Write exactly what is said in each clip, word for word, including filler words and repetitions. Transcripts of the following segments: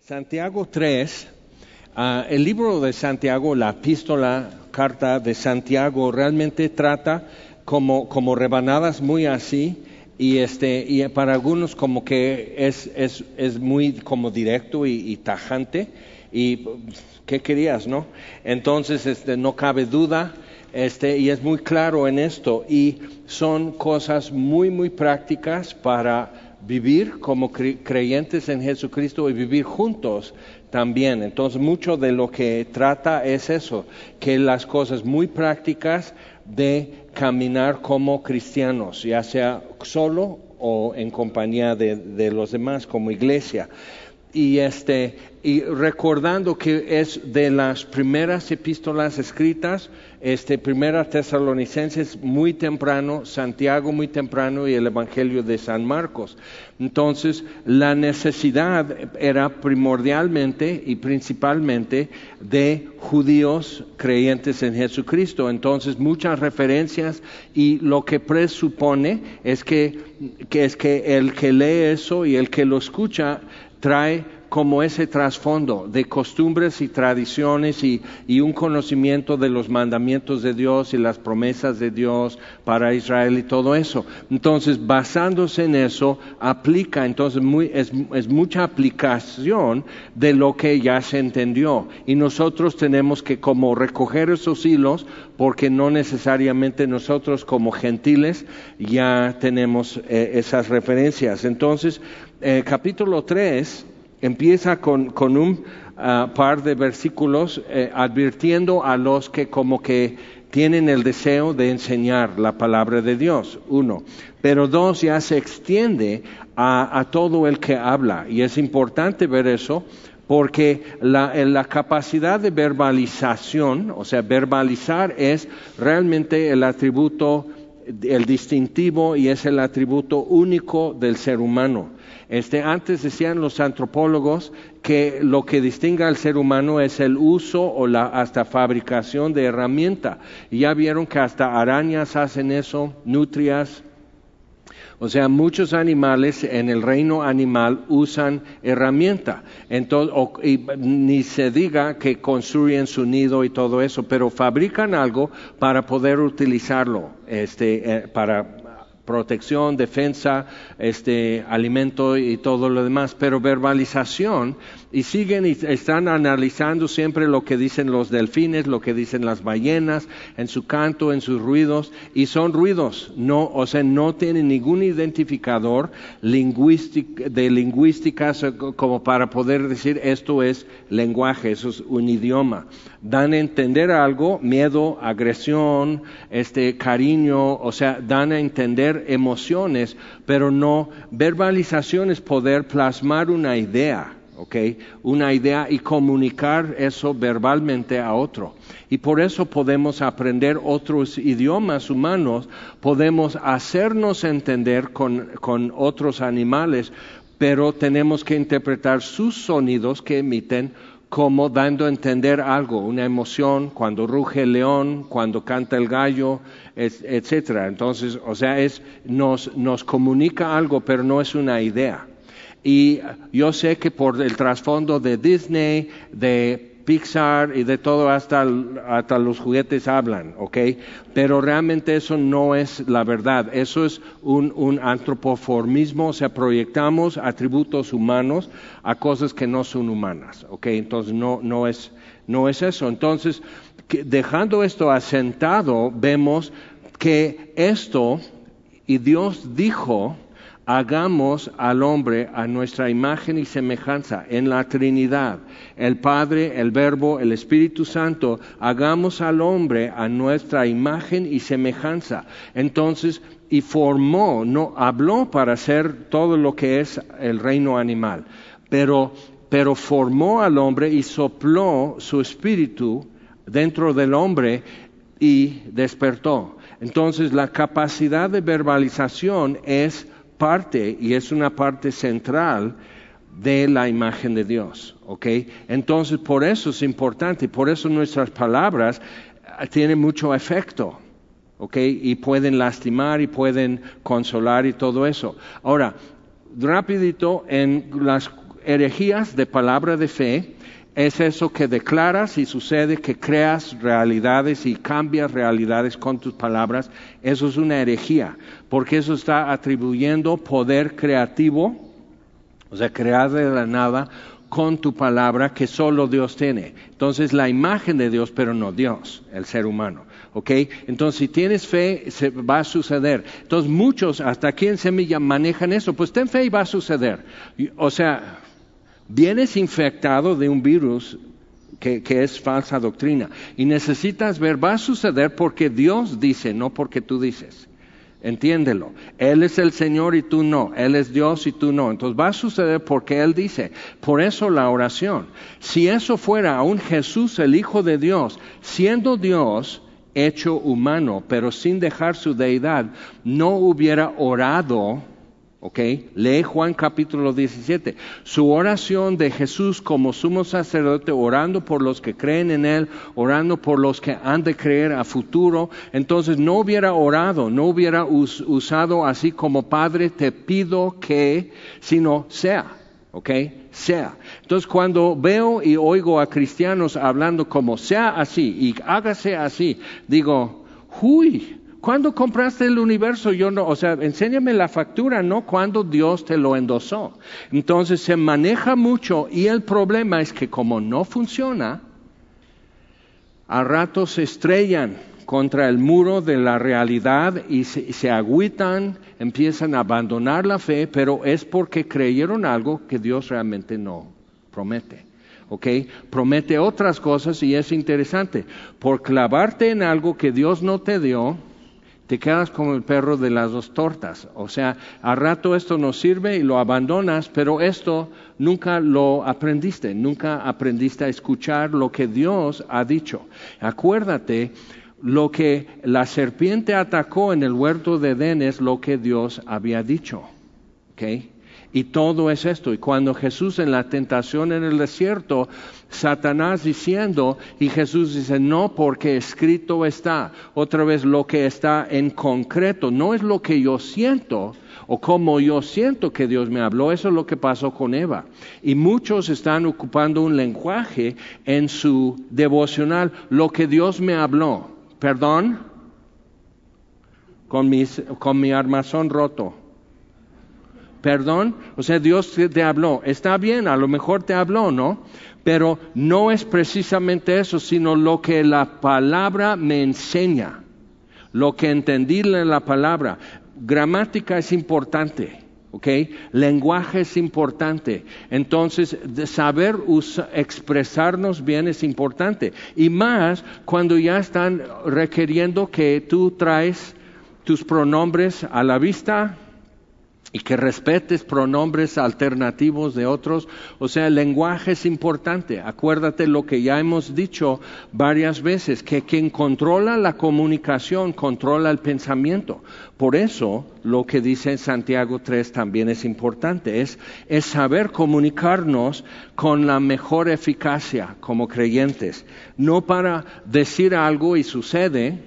Santiago tres, uh, el libro de Santiago, la epístola, carta de Santiago, realmente trata como, como rebanadas muy así, y este y para algunos como que es, es, es muy como directo y, y tajante, y ¿qué querías, no? Entonces este, no cabe duda, este, y es muy claro en esto, y son cosas muy, muy prácticas para vivir como cre- creyentes en Jesucristo y vivir juntos también. Entonces mucho de lo que trata es eso, que las cosas muy prácticas de caminar como cristianos, ya sea solo o en compañía de, de los demás como iglesia. Y este y recordando que es de las primeras epístolas escritas, este Primera Tesalonicenses muy temprano, Santiago muy temprano y el Evangelio de San Marcos. Entonces, la necesidad era primordialmente y principalmente de judíos creyentes en Jesucristo. Entonces, muchas referencias, y lo que presupone es que, que es que el que lee eso y el que lo escucha trae como ese trasfondo de costumbres y tradiciones y, y un conocimiento de los mandamientos de Dios y las promesas de Dios para Israel y todo eso. Entonces, basándose en eso, aplica, entonces muy, es, es mucha aplicación de lo que ya se entendió. Y nosotros tenemos que como recoger esos hilos, porque no necesariamente nosotros como gentiles ya tenemos eh, esas referencias. Entonces, eh, capítulo tres empieza con, con un uh, par de versículos eh, advirtiendo a los que como que tienen el deseo de enseñar la palabra de Dios, uno. Pero dos, ya se extiende a, a todo el que habla, y es importante ver eso, porque la, la capacidad de verbalización, o sea, verbalizar es realmente el atributo, el distintivo, y es el atributo único del ser humano. Este, antes decían los antropólogos que lo que distingue al ser humano es el uso o la hasta fabricación de herramienta. Y ya vieron que hasta arañas hacen eso, nutrias. O sea, muchos animales en el reino animal usan herramienta. Entonces, o, y, ni se diga que construyen su nido y todo eso, pero fabrican algo para poder utilizarlo, este, eh, para protección, defensa, este, alimento y todo lo demás, pero verbalización, y siguen y están analizando siempre lo que dicen los delfines, lo que dicen las ballenas, en su canto, en sus ruidos, y son ruidos, no, o sea, no tienen ningún identificador lingüístic, de lingüísticas como para poder decir esto es lenguaje, eso es un idioma. Dan a entender algo, miedo, agresión, este, cariño, o sea, dan a entender emociones, pero no, verbalización es poder plasmar una idea, ¿ok? Una idea y comunicar eso verbalmente a otro. Y por eso podemos aprender otros idiomas humanos, podemos hacernos entender con, con otros animales, pero tenemos que interpretar sus sonidos que emiten como dando a entender algo, una emoción, cuando ruge el león, cuando canta el gallo, etcétera. Entonces, o sea, es, nos, nos comunica algo, pero no es una idea. Y yo sé que por el trasfondo de Disney, de Pixar y de todo, hasta, hasta los juguetes hablan, ¿ok? Pero realmente eso no es la verdad, eso es un, un antropoformismo, o sea, proyectamos atributos humanos a cosas que no son humanas, ¿ok? Entonces no, no, es, no es eso. Entonces, que, dejando esto asentado, vemos que esto, y Dios dijo, hagamos al hombre a nuestra imagen y semejanza en la Trinidad, el Padre, el Verbo, el Espíritu Santo, hagamos al hombre a nuestra imagen y semejanza. Entonces, y formó, no habló para hacer todo lo que es el reino animal, pero, pero formó al hombre y sopló su espíritu dentro del hombre y despertó. Entonces, la capacidad de verbalización es parte, y es una parte central de la imagen de Dios, ¿ok? Entonces, por eso es importante, por eso nuestras palabras tienen mucho efecto, ¿ok? Y pueden lastimar y pueden consolar y todo eso. Ahora, rapidito, en las herejías de palabra de fe es eso que declaras y sucede, que creas realidades y cambias realidades con tus palabras. Eso es una herejía, porque eso está atribuyendo poder creativo, o sea, crear de la nada con tu palabra que solo Dios tiene. Entonces, la imagen de Dios, pero no Dios, el ser humano. ¿Ok? Entonces, si tienes fe, se va a suceder. Entonces, muchos, hasta aquí en Semilla, manejan eso. Pues ten fe y va a suceder. O sea, vienes infectado de un virus que, que es falsa doctrina. Y necesitas ver, va a suceder porque Dios dice, no porque tú dices. Entiéndelo. Él es el Señor y tú no. Él es Dios y tú no. Entonces va a suceder porque Él dice. Por eso la oración. Si eso fuera aún Jesús, el Hijo de Dios, siendo Dios hecho humano, pero sin dejar su deidad, no hubiera orado. ¿Ok? Lee Juan capítulo diecisiete. Su oración de Jesús como sumo sacerdote, orando por los que creen en Él, orando por los que han de creer a futuro. Entonces no hubiera orado, no hubiera us- usado así como Padre te pido que, sino sea. ¿Ok? Sea. Entonces cuando veo y oigo a cristianos hablando como sea así y hágase así, digo, ¡uy! ¿Cuándo compraste el universo? Yo no, o sea, enséñame la factura, no cuando Dios te lo endosó. Entonces se maneja mucho y el problema es que como no funciona, a ratos se estrellan contra el muro de la realidad y se, se agüitan, empiezan a abandonar la fe, pero es porque creyeron algo que Dios realmente no promete. ¿Ok? Promete otras cosas y es interesante. Por clavarte en algo que Dios no te dio, te quedas como el perro de las dos tortas. O sea, a rato esto no sirve y lo abandonas, pero esto nunca lo aprendiste, nunca aprendiste a escuchar lo que Dios ha dicho. Acuérdate, lo que la serpiente atacó en el huerto de Edén es lo que Dios había dicho. ¿Ok? Y todo es esto. Y cuando Jesús en la tentación en el desierto, Satanás diciendo, y Jesús dice, no, porque escrito está. Otra vez, lo que está en concreto, no es lo que yo siento, o como yo siento que Dios me habló. Eso es lo que pasó con Eva. Y muchos están ocupando un lenguaje en su devocional, lo que Dios me habló. Perdón, con, mis, con mi armazón roto. Perdón, o sea, Dios te habló. Está bien, a lo mejor te habló, ¿no? Pero no es precisamente eso, sino lo que la palabra me enseña, lo que entendí en la palabra. Gramática es importante, ¿ok? Lenguaje es importante. Entonces, de saber usa, expresarnos bien es importante. Y más cuando ya están requiriendo que tú traes tus pronombres a la vista, y que respetes pronombres alternativos de otros. O sea, el lenguaje es importante. Acuérdate lo que ya hemos dicho varias veces, que quien controla la comunicación controla el pensamiento. Por eso, lo que dice Santiago tres también es importante, es, es saber comunicarnos con la mejor eficacia como creyentes. No para decir algo y sucede.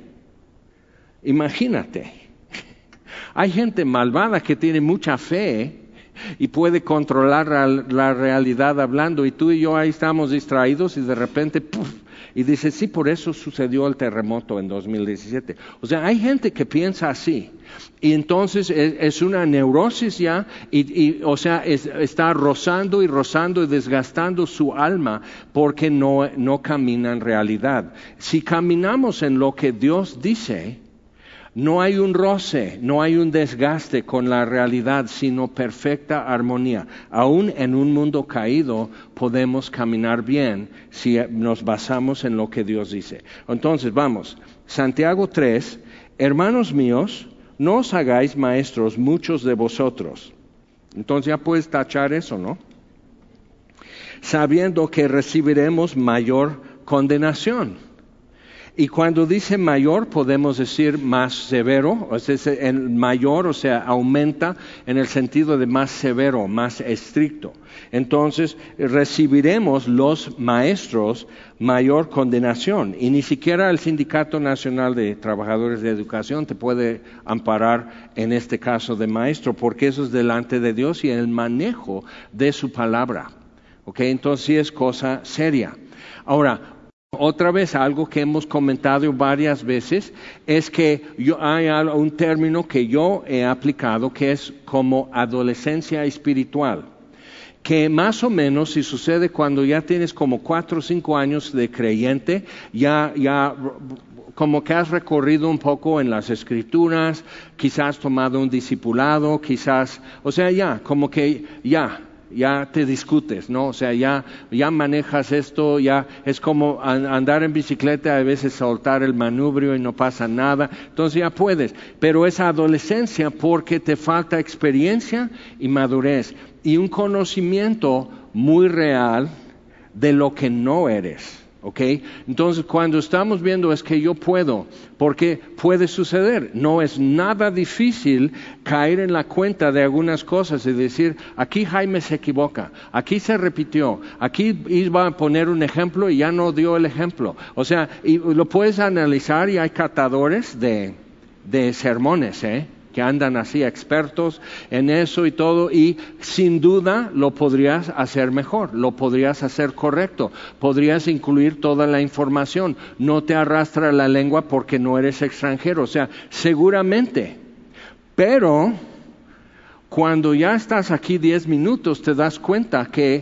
Imagínate. Hay gente malvada que tiene mucha fe y puede controlar la, la realidad hablando, y tú y yo ahí estamos distraídos y de repente, ¡puf! Y dice, sí, por eso sucedió el terremoto en dos mil diecisiete. O sea, hay gente que piensa así, y entonces es, es una neurosis ya, y, y o sea, es, está rozando y rozando y desgastando su alma porque no, no camina en realidad. Si caminamos en lo que Dios dice, no hay un roce, no hay un desgaste con la realidad, sino perfecta armonía. Aún en un mundo caído podemos caminar bien si nos basamos en lo que Dios dice. Entonces, vamos, Santiago tres, hermanos míos, no os hagáis maestros muchos de vosotros. Entonces ya puedes tachar eso, ¿no? Sabiendo que recibiremos mayor condenación. Y cuando dice mayor, podemos decir más severo, o sea, el mayor, o sea, aumenta en el sentido de más severo, más estricto. Entonces, recibiremos los maestros mayor condenación. Y ni siquiera el Sindicato Nacional de Trabajadores de Educación te puede amparar en este caso de maestro, porque eso es delante de Dios y el manejo de su palabra. ¿ok? Entonces sí es cosa seria. Ahora, otra vez, algo que hemos comentado varias veces, es que yo, hay un término que yo he aplicado que es como adolescencia espiritual, que más o menos si sucede cuando ya tienes como cuatro o cinco años de creyente, ya, ya como que has recorrido un poco en las escrituras, quizás tomado un discipulado, quizás, o sea, ya, como que ya. ya te discutes, ¿no? O sea, ya, ya manejas esto, ya es como andar en bicicleta, a veces soltar el manubrio y no pasa nada, entonces ya puedes, pero es adolescencia porque te falta experiencia y madurez y un conocimiento muy real de lo que no eres. ¿Ok? Entonces cuando estamos viendo es que yo puedo, porque puede suceder, no es nada difícil caer en la cuenta de algunas cosas y decir, aquí Jaime se equivoca, aquí se repitió, aquí iba a poner un ejemplo y ya no dio el ejemplo. O sea, y lo puedes analizar y hay catadores de, de sermones, ¿eh? que andan así expertos en eso y todo, y sin duda lo podrías hacer mejor, lo podrías hacer correcto, podrías incluir toda la información, no te arrastra la lengua porque no eres extranjero, o sea, seguramente, pero cuando ya estás aquí diez minutos te das cuenta que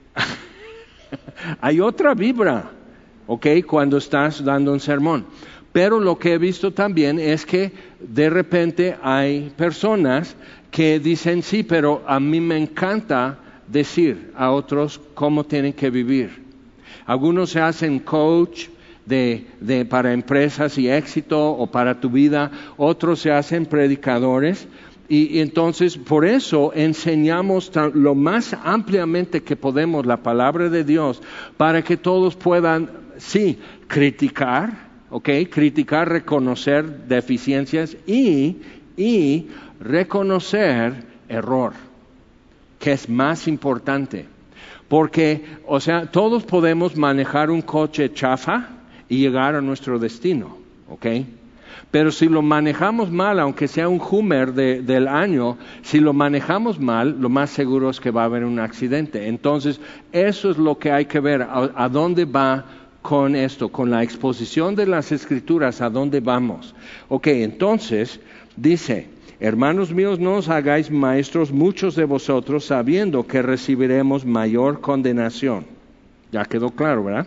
hay otra vibra, ¿ok? Cuando estás dando un sermón. Pero lo que he visto también es que de repente hay personas que dicen, sí, pero a mí me encanta decir a otros cómo tienen que vivir. Algunos se hacen coach de, de, para empresas y éxito o para tu vida, otros se hacen predicadores. Y, y entonces por eso enseñamos tan, lo más ampliamente que podemos la palabra de Dios para que todos puedan, sí, criticar, ¿ok? Criticar, reconocer deficiencias y, y reconocer error, que es más importante. Porque, o sea, todos podemos manejar un coche chafa y llegar a nuestro destino, ¿ok? Pero si lo manejamos mal, aunque sea un Hummer de, del año, si lo manejamos mal, lo más seguro es que va a haber un accidente. Entonces, eso es lo que hay que ver, a, a dónde va con esto, con la exposición de las Escrituras, ¿a dónde vamos? Ok, entonces, dice, hermanos míos, no os hagáis maestros muchos de vosotros, sabiendo que recibiremos mayor condenación. Ya quedó claro, ¿verdad?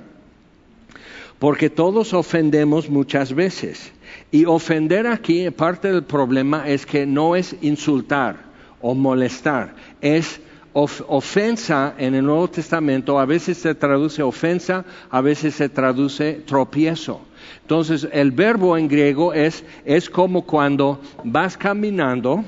Porque todos ofendemos muchas veces. Y ofender aquí, parte del problema es que no es insultar o molestar, es Of, ofensa en el Nuevo Testamento a veces se traduce ofensa, a veces se traduce tropiezo. Entonces el verbo en griego es, es como cuando vas caminando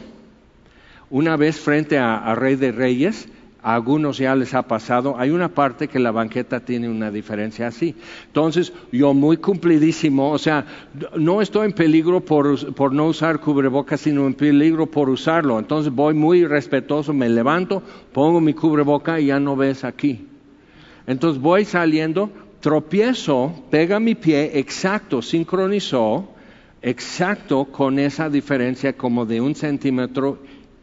una vez frente a, a Rey de Reyes, a algunos ya les ha pasado, hay una parte que la banqueta tiene una diferencia así. Entonces, yo muy cumplidísimo, o sea, no estoy en peligro por, por no usar cubrebocas, sino en peligro por usarlo. Entonces voy muy respetuoso, me levanto, pongo mi cubreboca y ya no ves aquí. Entonces voy saliendo, tropiezo, pega mi pie, exacto, sincronizó, exacto con esa diferencia como de un centímetro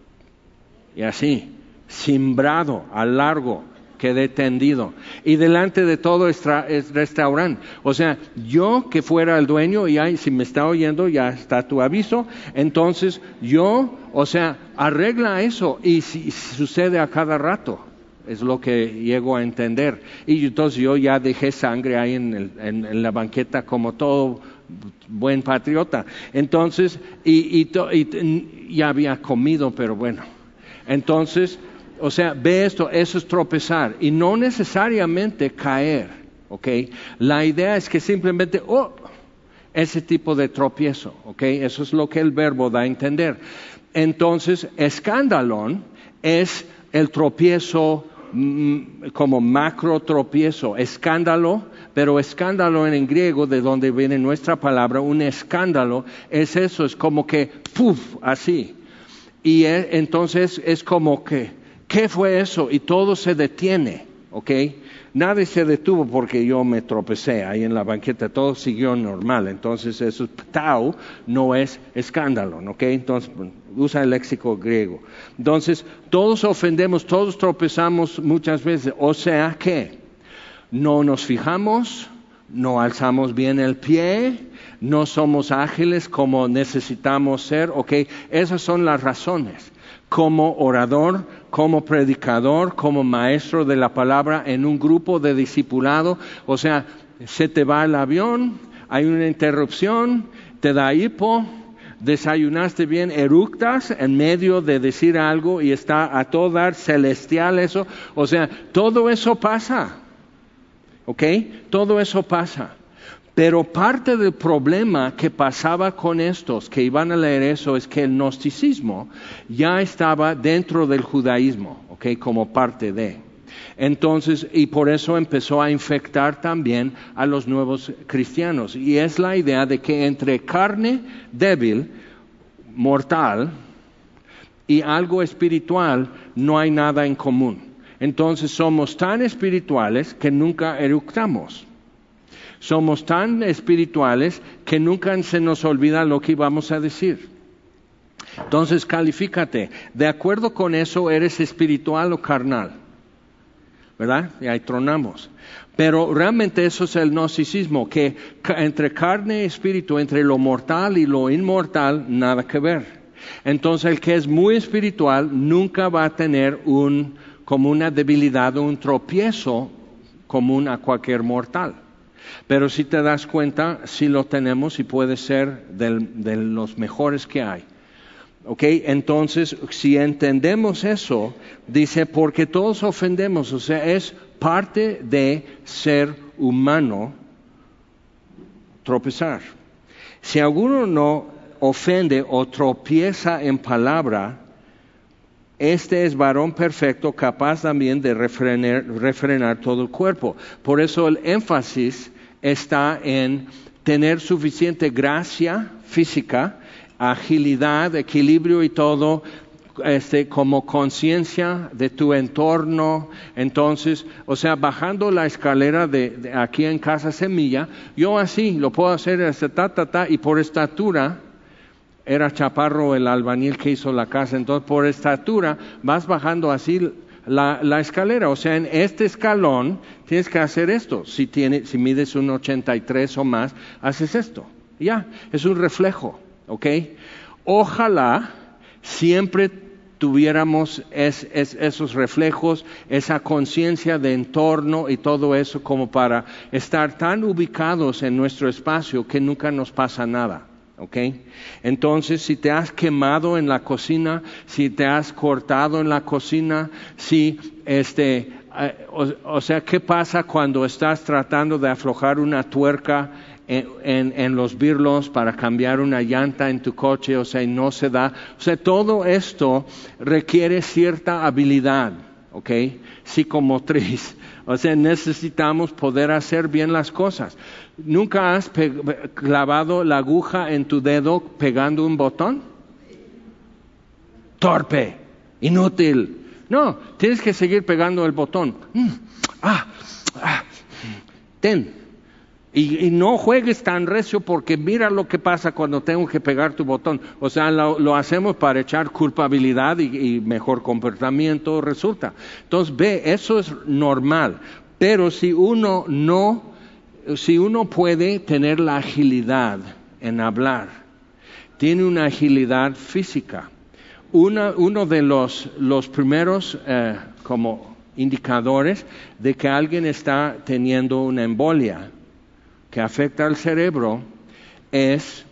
y así. Simbrado, a largo, quedé tendido. Y delante de todo es, es restaurante. O sea, yo que fuera el dueño, y ahí, si me está oyendo, ya está tu aviso. Entonces, yo, o sea, arregla eso. Y si, si sucede a cada rato, es lo que llego a entender. Y entonces yo ya dejé sangre ahí en, el, en, en la banqueta como todo buen patriota. Entonces, y, y, to, y ya había comido, pero bueno. Entonces, o sea, ve esto, eso es tropezar y no necesariamente caer, ¿ok? La idea es que simplemente, oh, ese tipo de tropiezo, ¿ok? Eso es lo que el verbo da a entender. Entonces, escandalón es el tropiezo mm, como macro tropiezo, escándalo, pero escándalo en el griego, de donde viene nuestra palabra, un escándalo, es eso, es como que, puf, así. Y es, entonces es como que, ¿qué fue eso? Y todo se detiene, ¿ok? Nadie se detuvo porque yo me tropecé ahí en la banqueta, todo siguió normal. Entonces eso, tau no es escándalo, ¿ok? Entonces usa el léxico griego. Entonces todos ofendemos, todos tropezamos muchas veces, o sea que no nos fijamos, no alzamos bien el pie, no somos ágiles como necesitamos ser, ¿ok? Esas son las razones. Como orador, como predicador, como maestro de la palabra en un grupo de discipulado, o sea, se te va el avión, hay una interrupción, te da hipo, desayunaste bien, eructas en medio de decir algo y está a todo dar celestial eso, o sea, todo eso pasa, ¿ok? Todo eso pasa. Pero parte del problema que pasaba con estos que iban a leer eso es que el gnosticismo ya estaba dentro del judaísmo, ¿ok? Como parte de. Entonces, y por eso empezó a infectar también a los nuevos cristianos. Y es la idea de que entre carne débil, mortal, y algo espiritual no hay nada en común. Entonces somos tan espirituales que nunca eructamos. Somos tan espirituales que nunca se nos olvida lo que íbamos a decir. Entonces, califícate. De acuerdo con eso, ¿eres espiritual o carnal? ¿Verdad? Y ahí tronamos. Pero realmente eso es el gnosticismo, que entre carne y espíritu, entre lo mortal y lo inmortal, nada que ver. Entonces, el que es muy espiritual nunca va a tener un, como una debilidad o un tropiezo común a cualquier mortal. Pero si te das cuenta, sí lo tenemos y puede ser del, de los mejores que hay. ¿Ok? Entonces, si entendemos eso, dice, porque todos ofendemos, o sea, es parte de ser humano tropezar. Si alguno no ofende o tropieza en palabra, este es varón perfecto, capaz también de refrenar, refrenar todo el cuerpo. Por eso el énfasis está en tener suficiente gracia física, agilidad, equilibrio y todo, este, como conciencia de tu entorno. Entonces, o sea, bajando la escalera de, de aquí en Casa Semilla, yo así lo puedo hacer hasta ta, ta, ta, y por estatura. Era Chaparro el albañil que hizo la casa, entonces por estatura vas bajando así la, la escalera, o sea, en este escalón tienes que hacer esto, si, tiene, si mides un ochenta y tres o más, haces esto, ya, es un reflejo, ¿ok? Ojalá siempre tuviéramos es, es, esos reflejos, esa conciencia de entorno y todo eso como para estar tan ubicados en nuestro espacio que nunca nos pasa nada. ¿Okay? Entonces, si te has quemado en la cocina, si te has cortado en la cocina, si, este, eh, o, o sea, ¿qué pasa cuando estás tratando de aflojar una tuerca en, en, en los birlos para cambiar una llanta en tu coche? O sea, y no se da. O sea, todo esto requiere cierta habilidad, ¿ok? Psicomotriz. O sea, necesitamos poder hacer bien las cosas. ¿Nunca has clavado la aguja en tu dedo pegando un botón? Torpe, inútil. No, tienes que seguir pegando el botón. Mm, ah, ah, ten. Y, y no juegues tan recio porque mira lo que pasa cuando tengo que pegar tu botón. O sea, lo, lo hacemos para echar culpabilidad y, y mejor comportamiento resulta. Entonces, ve, eso es normal. Pero si uno no, si uno puede tener la agilidad en hablar, tiene una agilidad física. Una, uno de los, los primeros eh, como indicadores de que alguien está teniendo una embolia que afecta al cerebro es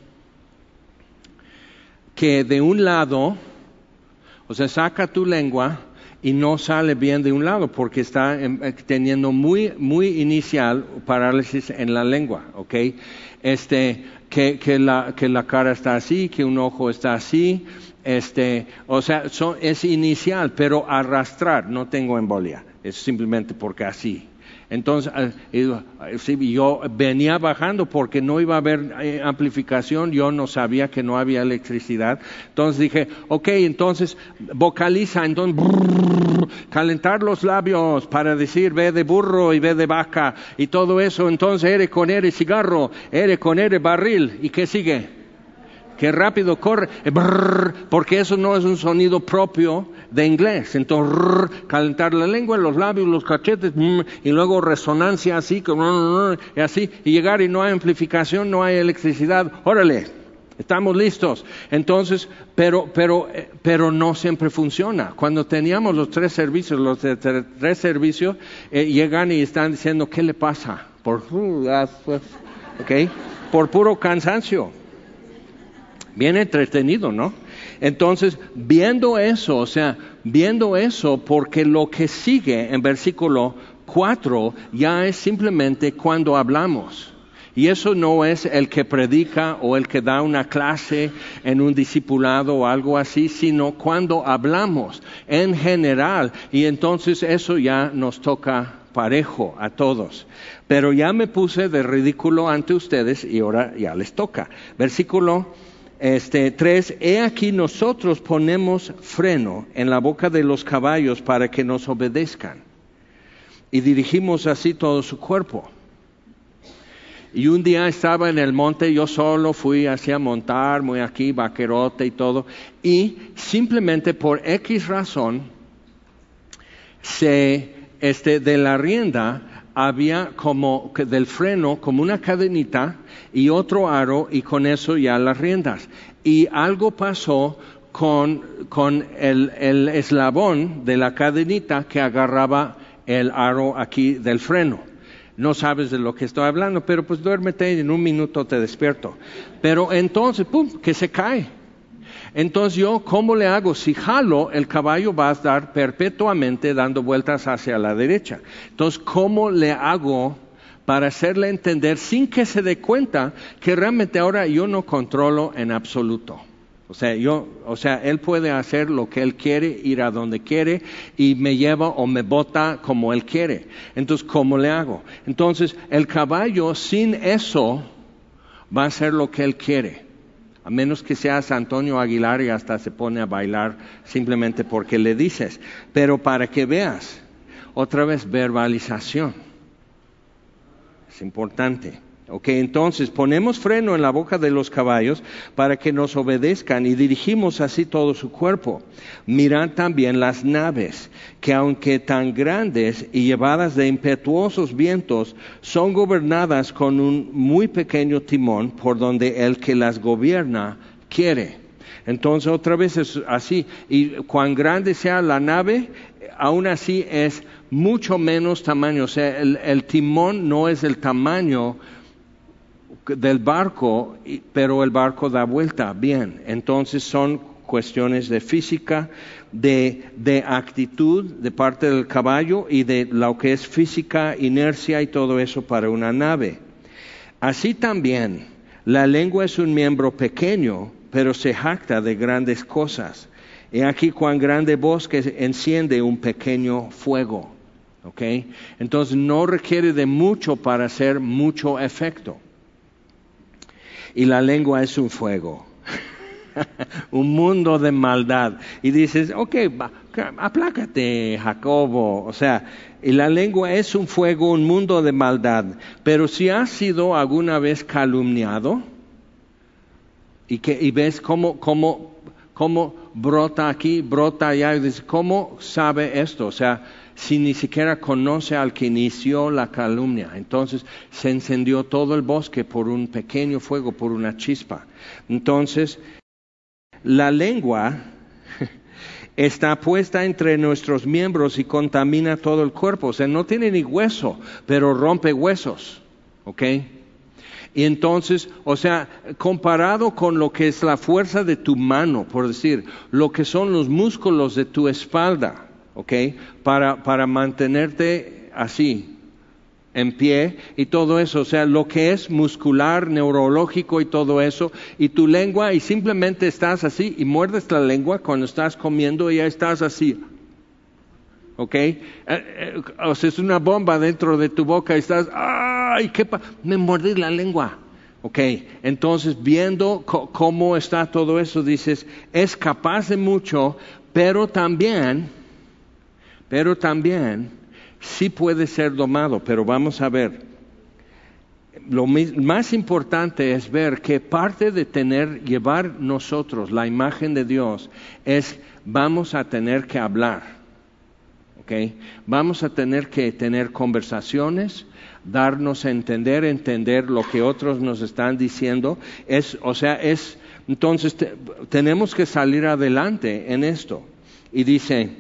que de un lado, o sea, saca tu lengua y no sale bien de un lado porque está teniendo muy, muy inicial parálisis en la lengua, ¿ok? Este, que, que, la, que la cara está así, que un ojo está así, este, o sea, son, es inicial, pero arrastrar, no tengo embolia, es simplemente porque así. Entonces, eh, sí, yo venía bajando porque no iba a haber eh, amplificación, yo no sabía que no había electricidad. Entonces dije, ok, entonces vocaliza, entonces brrr, calentar los labios para decir ve de burro y ve de vaca y todo eso. Entonces, ere con ere cigarro, ere con ere barril. ¿Y qué sigue? Que rápido corre, brrr, porque eso no es un sonido propio de inglés. Entonces, brrr, calentar la lengua, los labios, los cachetes, mm, y luego resonancia así, brrr, y así, y llegar y no hay amplificación, no hay electricidad. Órale, estamos listos. Entonces, pero, pero, pero no siempre funciona. Cuando teníamos los tres servicios, los de tres servicios, eh, llegan y están diciendo, ¿qué le pasa? Por, okay, por puro cansancio. Bien entretenido, ¿no? Entonces, viendo eso, o sea, viendo eso, porque lo que sigue en versículo cuatro ya es simplemente cuando hablamos. Y eso no es el que predica o el que da una clase en un discipulado o algo así, sino cuando hablamos en general. Y entonces eso ya nos toca parejo a todos. Pero ya me puse de ridículo ante ustedes y ahora ya les toca. Versículo Este, tres, he aquí nosotros ponemos freno en la boca de los caballos para que nos obedezcan. Y dirigimos así todo su cuerpo. Y un día estaba en el monte, yo solo fui hacia montar, muy aquí, vaquerote y todo. Y simplemente por X razón, se, este, de la rienda había como del freno, como una cadenita y otro aro, y con eso ya las riendas. Y algo pasó con, con el, el eslabón de la cadenita que agarraba el aro aquí del freno. No sabes de lo que estoy hablando, pero pues duérmete y en un minuto te despierto. Pero entonces, pum, que se cae. Entonces yo, ¿cómo le hago? Si jalo, el caballo va a estar perpetuamente dando vueltas hacia la derecha. Entonces, ¿cómo le hago para hacerle entender sin que se dé cuenta que realmente ahora yo no controlo en absoluto? O sea, yo, o sea, él puede hacer lo que él quiere, ir a donde quiere y me lleva o me bota como él quiere. Entonces, ¿cómo le hago? Entonces, el caballo sin eso va a hacer lo que él quiere. A menos que seas Antonio Aguilar y hasta se pone a bailar simplemente porque le dices. Pero para que veas, otra vez, verbalización. Es importante. Ok, entonces ponemos freno en la boca de los caballos para que nos obedezcan y dirigimos así todo su cuerpo. Mirad también las naves, que aunque tan grandes y llevadas de impetuosos vientos, son gobernadas con un muy pequeño timón por donde el que las gobierna quiere. Entonces otra vez es así, y cuán grande sea la nave, aún así es mucho menos tamaño, o sea, el, el timón no es el tamaño del barco, pero el barco da vuelta bien. Entonces son cuestiones de física, de, de actitud de parte del caballo y de lo que es física, inercia y todo eso para una nave. Así también, la lengua es un miembro pequeño, pero se jacta de grandes cosas. He aquí cuán grande bosque enciende un pequeño fuego. ¿Okay? Entonces no requiere de mucho para hacer mucho efecto. Y la lengua es un fuego, un mundo de maldad. Y dices, ok, va, aplácate, Jacobo. O sea, y la lengua es un fuego, un mundo de maldad. Pero si has sido alguna vez calumniado, y, que, y ves cómo, cómo, cómo brota aquí, brota allá, y dices, ¿cómo sabe esto? O sea, si ni siquiera conoce al que inició la calumnia. Entonces se encendió todo el bosque por un pequeño fuego, por una chispa. Entonces, la lengua está puesta entre nuestros miembros y contamina todo el cuerpo. O sea, no tiene ni hueso, pero rompe huesos. ¿Ok? Y entonces, o sea, comparado con lo que es la fuerza de tu mano, por decir, lo que son los músculos de tu espalda, ¿ok? Para, para mantenerte así, en pie y todo eso, o sea, lo que es muscular, neurológico y todo eso, y tu lengua, y simplemente estás así, y muerdes la lengua cuando estás comiendo y ya estás así. ¿ok? Eh, eh, o sea, es una bomba dentro de tu boca y estás, ¡ay, qué pa-! Me mordí la lengua. Ok, entonces viendo co- cómo está todo eso, dices, es capaz de mucho, pero también, pero también, sí puede ser domado, pero vamos a ver. Lo mi- más importante es ver que parte de tener, llevar nosotros la imagen de Dios es, vamos a tener que hablar, ok, vamos a tener que tener conversaciones, darnos a entender, entender lo que otros nos están diciendo, es, o sea, es, entonces te, tenemos que salir adelante en esto. Y dice,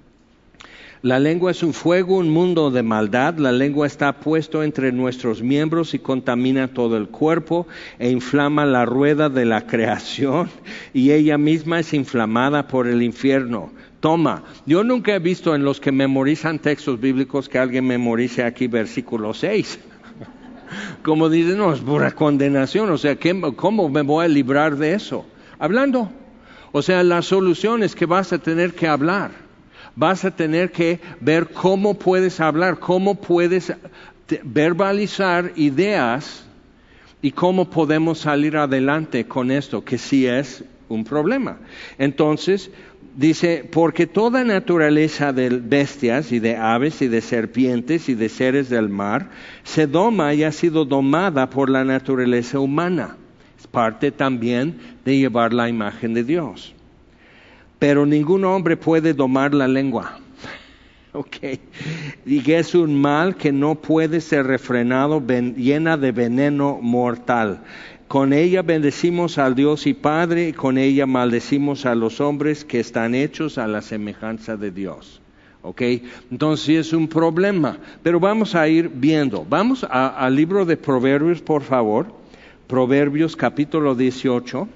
la lengua es un fuego, un mundo de maldad, la lengua está puesto entre nuestros miembros y contamina todo el cuerpo e inflama la rueda de la creación y ella misma es inflamada por el infierno. Toma, yo nunca he visto en los que memorizan textos bíblicos que alguien memorice aquí versículo seis. Como dicen, no, es pura condenación, o sea, ¿qué, ¿cómo me voy a librar de eso? Hablando. O sea, la solución es que vas a tener que hablar. Vas a tener que ver cómo puedes hablar, cómo puedes verbalizar ideas y cómo podemos salir adelante con esto, que sí es un problema. Entonces, dice, porque toda naturaleza de bestias y de aves y de serpientes y de seres del mar se doma y ha sido domada por la naturaleza humana. Es parte también de llevar la imagen de Dios. Pero ningún hombre puede domar la lengua. Ok. Y que es un mal que no puede ser refrenado, ven, llena de veneno mortal. Con ella bendecimos al Dios y Padre, y con ella maldecimos a los hombres que están hechos a la semejanza de Dios. ¿Ok? Entonces sí es un problema, pero vamos a ir viendo. Vamos al libro de Proverbios, por favor. Proverbios capítulo dieciocho.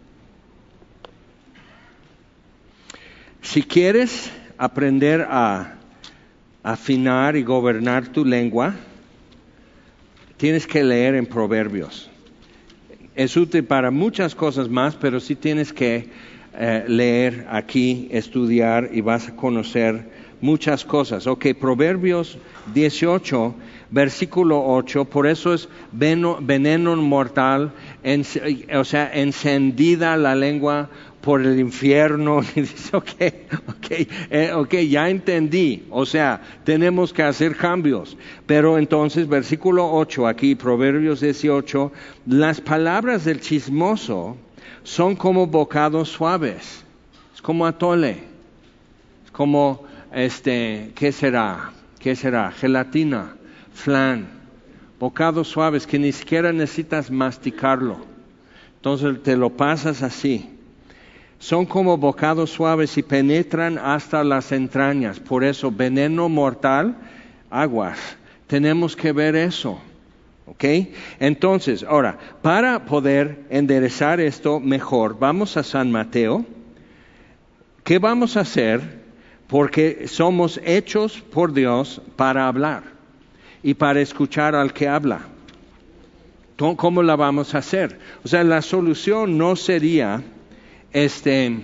Si quieres aprender a afinar y gobernar tu lengua, tienes que leer en Proverbios. Es útil para muchas cosas más, pero sí tienes que eh, leer aquí, estudiar y vas a conocer muchas cosas. Ok, Proverbios dieciocho, versículo ocho, por eso es veneno, veneno mortal, en, o sea, encendida la lengua por el infierno. Y dice, ok, ok, eh, ok, ya entendí. O sea, tenemos que hacer cambios. Pero entonces, versículo ocho, aquí, Proverbios dieciocho, las palabras del chismoso son como bocados suaves. Es como atole. Es como, este, ¿qué será? ¿Qué será? Gelatina, flan. Bocados suaves que ni siquiera necesitas masticarlo. Entonces te lo pasas así. Son como bocados suaves y penetran hasta las entrañas. Por eso, veneno mortal, aguas. Tenemos que ver eso. ¿Ok? Entonces, ahora, para poder enderezar esto mejor, vamos a San Mateo. ¿Qué vamos a hacer? Porque somos hechos por Dios para hablar y para escuchar al que habla. ¿Cómo la vamos a hacer? O sea, la solución no sería este,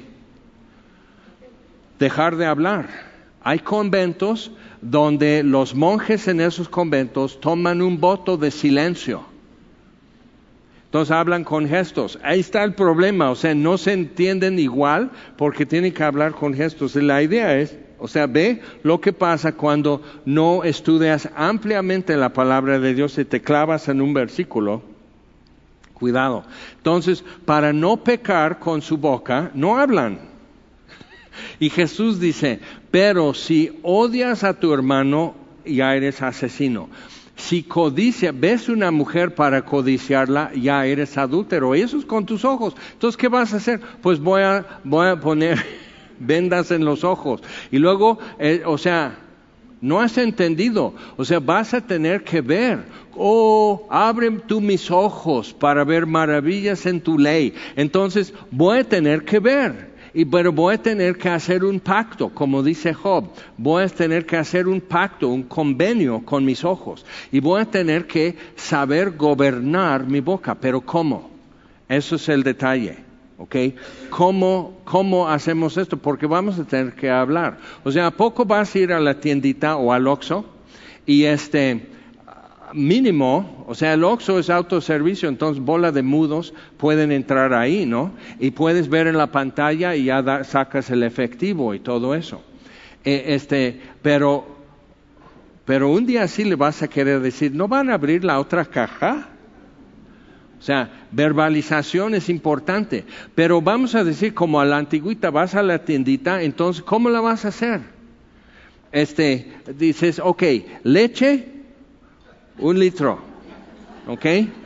dejar de hablar. Hay conventos donde los monjes en esos conventos toman un voto de silencio. Entonces hablan con gestos. Ahí está el problema, o sea, no se entienden igual porque tienen que hablar con gestos. Y la idea es, o sea, ve lo que pasa cuando no estudias ampliamente la palabra de Dios y te clavas en un versículo. Cuidado. Entonces, para no pecar con su boca, no hablan. Y Jesús dice, pero si odias a tu hermano, ya eres asesino. Si codicia, ves una mujer para codiciarla, ya eres adúltero. Y eso es con tus ojos. Entonces, ¿qué vas a hacer? Pues voy a, voy a poner vendas en los ojos. Y luego, eh, o sea, no has entendido. O sea, vas a tener que ver. Oh, abre tú mis ojos para ver maravillas en tu ley. Entonces, voy a tener que ver. Y, pero voy a tener que hacer un pacto, como dice Job. Voy a tener que hacer un pacto, un convenio con mis ojos. Y voy a tener que saber gobernar mi boca. Pero ¿cómo? Eso es el detalle. ¿ok? ¿Cómo, ¿Cómo hacemos esto? Porque vamos a tener que hablar. O sea, ¿a poco vas a ir a la tiendita o al Oxxo? Y este, mínimo, o sea, el Oxxo es autoservicio, entonces bola de mudos pueden entrar ahí, ¿no? Y puedes ver en la pantalla y ya da, sacas el efectivo y todo eso. Eh, este, pero, pero un día sí le vas a querer decir, ¿no van a abrir la otra caja? O sea, verbalización es importante, pero vamos a decir como a la antigüita, vas a la tiendita, entonces, ¿cómo la vas a hacer? Este, dices, ok, leche, un litro, ok,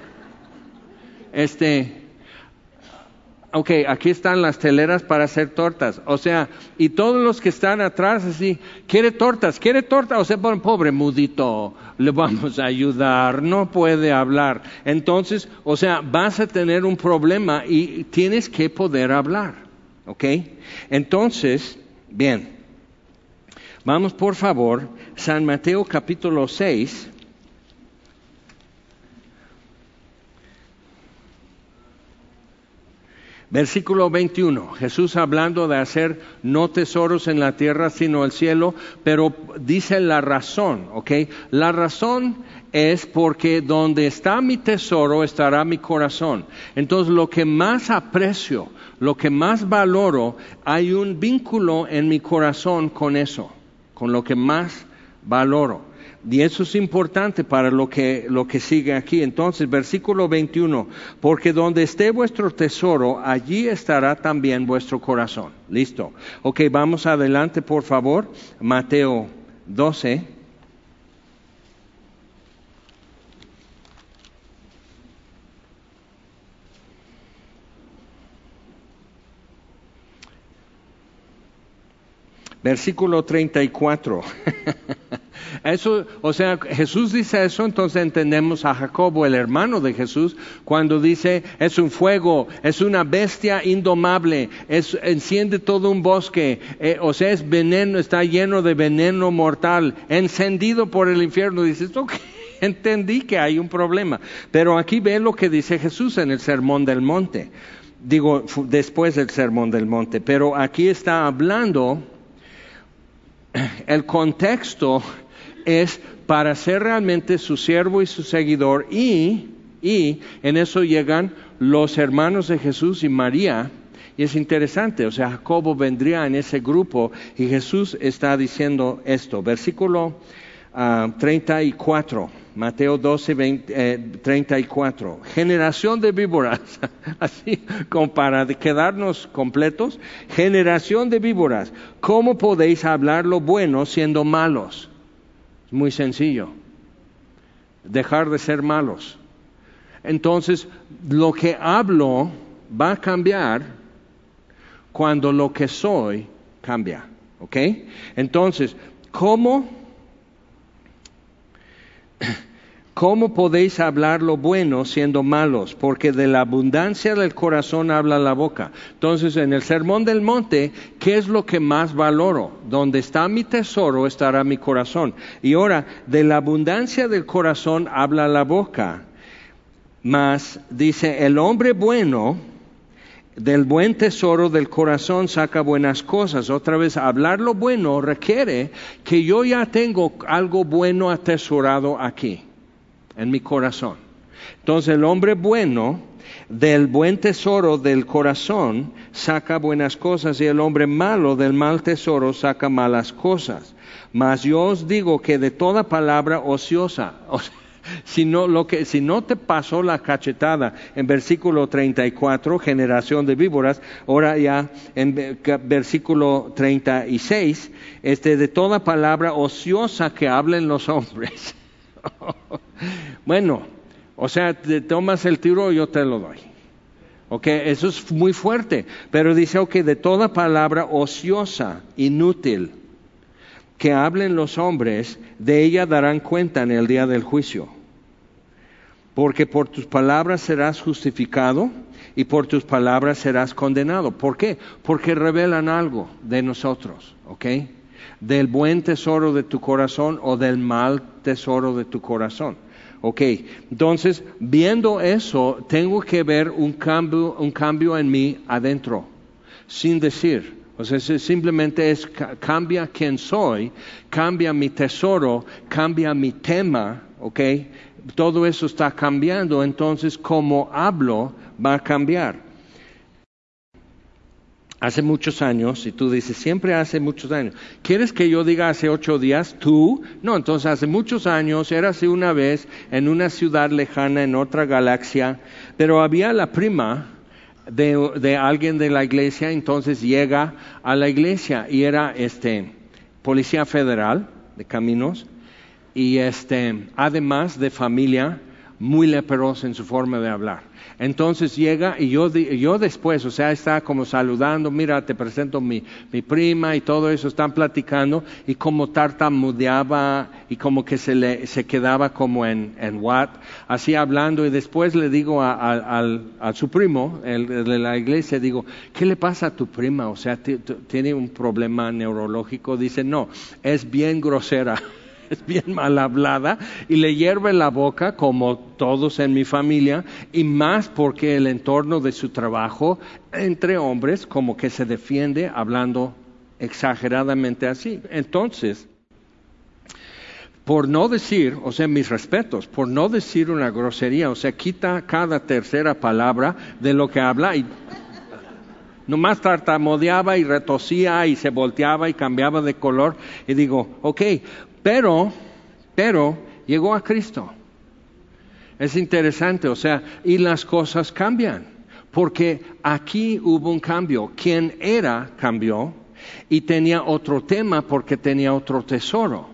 este, ok, aquí están las teleras para hacer tortas, o sea, y todos los que están atrás así, quiere tortas, quiere tortas, o sea, pobre mudito, le vamos a ayudar, no puede hablar. Entonces, o sea, vas a tener un problema y tienes que poder hablar, ¿ok? Entonces, bien, vamos por favor, San Mateo capítulo seis. Versículo veintiuno, Jesús hablando de hacer no tesoros en la tierra sino el cielo, pero dice la razón, ¿ok? La razón es porque donde está mi tesoro estará mi corazón. Entonces lo que más aprecio, lo que más valoro, hay un vínculo en mi corazón con eso, con lo que más valoro. Y eso es importante para lo que, lo que sigue aquí. Entonces, versículo veintiuno, porque donde esté vuestro tesoro, allí estará también vuestro corazón. Listo. Ok, vamos adelante, por favor. Mateo doce. Versículo treinta y cuatro. Eso, o sea, Jesús dice eso, entonces entendemos a Jacobo, el hermano de Jesús, cuando dice, es un fuego, es una bestia indomable, es, enciende todo un bosque, eh, o sea, es veneno, está lleno de veneno mortal, encendido por el infierno. Dices, ok, entendí que hay un problema. Pero aquí ve lo que dice Jesús en el Sermón del Monte. Digo, después del Sermón del Monte, pero aquí está hablando, el contexto es para ser realmente su siervo y su seguidor, y, y en eso llegan los hermanos de Jesús y María, y es interesante, o sea, Jacobo vendría en ese grupo, y Jesús está diciendo esto, versículo uh, treinta y cuatro, Mateo doce, veinte, eh, treinta y cuatro, generación de víboras, así como para quedarnos completos, generación de víboras, ¿cómo podéis hablar lo bueno siendo malos? Muy sencillo, dejar de ser malos. Entonces, lo que hablo va a cambiar cuando lo que soy cambia, ¿ok? Entonces, ¿cómo, cómo podéis hablar lo bueno siendo malos? Porque de la abundancia del corazón habla la boca. Entonces, en el Sermón del Monte, ¿qué es lo que más valoro? Donde está mi tesoro estará mi corazón. Y ahora, de la abundancia del corazón habla la boca. Mas, dice, el hombre bueno, del buen tesoro del corazón saca buenas cosas. Otra vez, hablar lo bueno requiere que yo ya tengo algo bueno atesorado aquí, en mi corazón. Entonces el hombre bueno del buen tesoro del corazón saca buenas cosas, y el hombre malo del mal tesoro saca malas cosas. Mas yo os digo que de toda palabra ociosa, o sea, si no, lo que, si no te pasó la cachetada en versículo treinta y cuatro, generación de víboras, ahora ya en versículo treinta y seis, este, de toda palabra ociosa que hablen los hombres. Bueno, o sea, te tomas el tiro, yo te lo doy. Ok, eso es muy fuerte, pero dice, ok, de toda palabra ociosa, inútil, que hablen los hombres, de ella darán cuenta en el día del juicio. Porque por tus palabras serás justificado y por tus palabras serás condenado. ¿Por qué? Porque revelan algo de nosotros, ¿ok? ¿Del buen tesoro de tu corazón o del mal tesoro de tu corazón? Ok, entonces, viendo eso, tengo que ver un cambio, un cambio en mí adentro, sin decir. O sea, simplemente es cambia quién soy, cambia mi tesoro, cambia mi tema, ok. Todo eso está cambiando, entonces como hablo va a cambiar. Hace muchos años, y tú dices, siempre hace muchos años. ¿Quieres que yo diga hace ocho días? ¿Tú? No, entonces hace muchos años, era así una vez, en una ciudad lejana, en otra galaxia, pero había la prima de, de alguien de la iglesia, entonces llega a la iglesia, y era este policía federal de caminos, y este además de familia, muy leprosa en su forma de hablar. Entonces llega y yo, yo después, o sea, está como saludando, mira, te presento mi, mi prima y todo eso, están platicando y como tartamudeaba y como que se le se quedaba como en, en what, así hablando y después le digo a, a, al, a su primo, el, el de la iglesia, digo, ¿qué le pasa a tu prima? O sea, t- t- ¿tiene un problema neurológico? Dice, no, es bien grosera. Es bien mal hablada y le hierve la boca como todos en mi familia y más porque el entorno de su trabajo entre hombres como que se defiende hablando exageradamente así. Entonces, por no decir, o sea, mis respetos, por no decir una grosería, o sea, quita cada tercera palabra de lo que habla y nomás tartamudeaba y retosía y se volteaba y cambiaba de color y digo, ok, Pero, pero, llegó a Cristo. Es interesante, o sea, y las cosas cambian, porque aquí hubo un cambio. Quien era cambió y tenía otro tema porque tenía otro tesoro.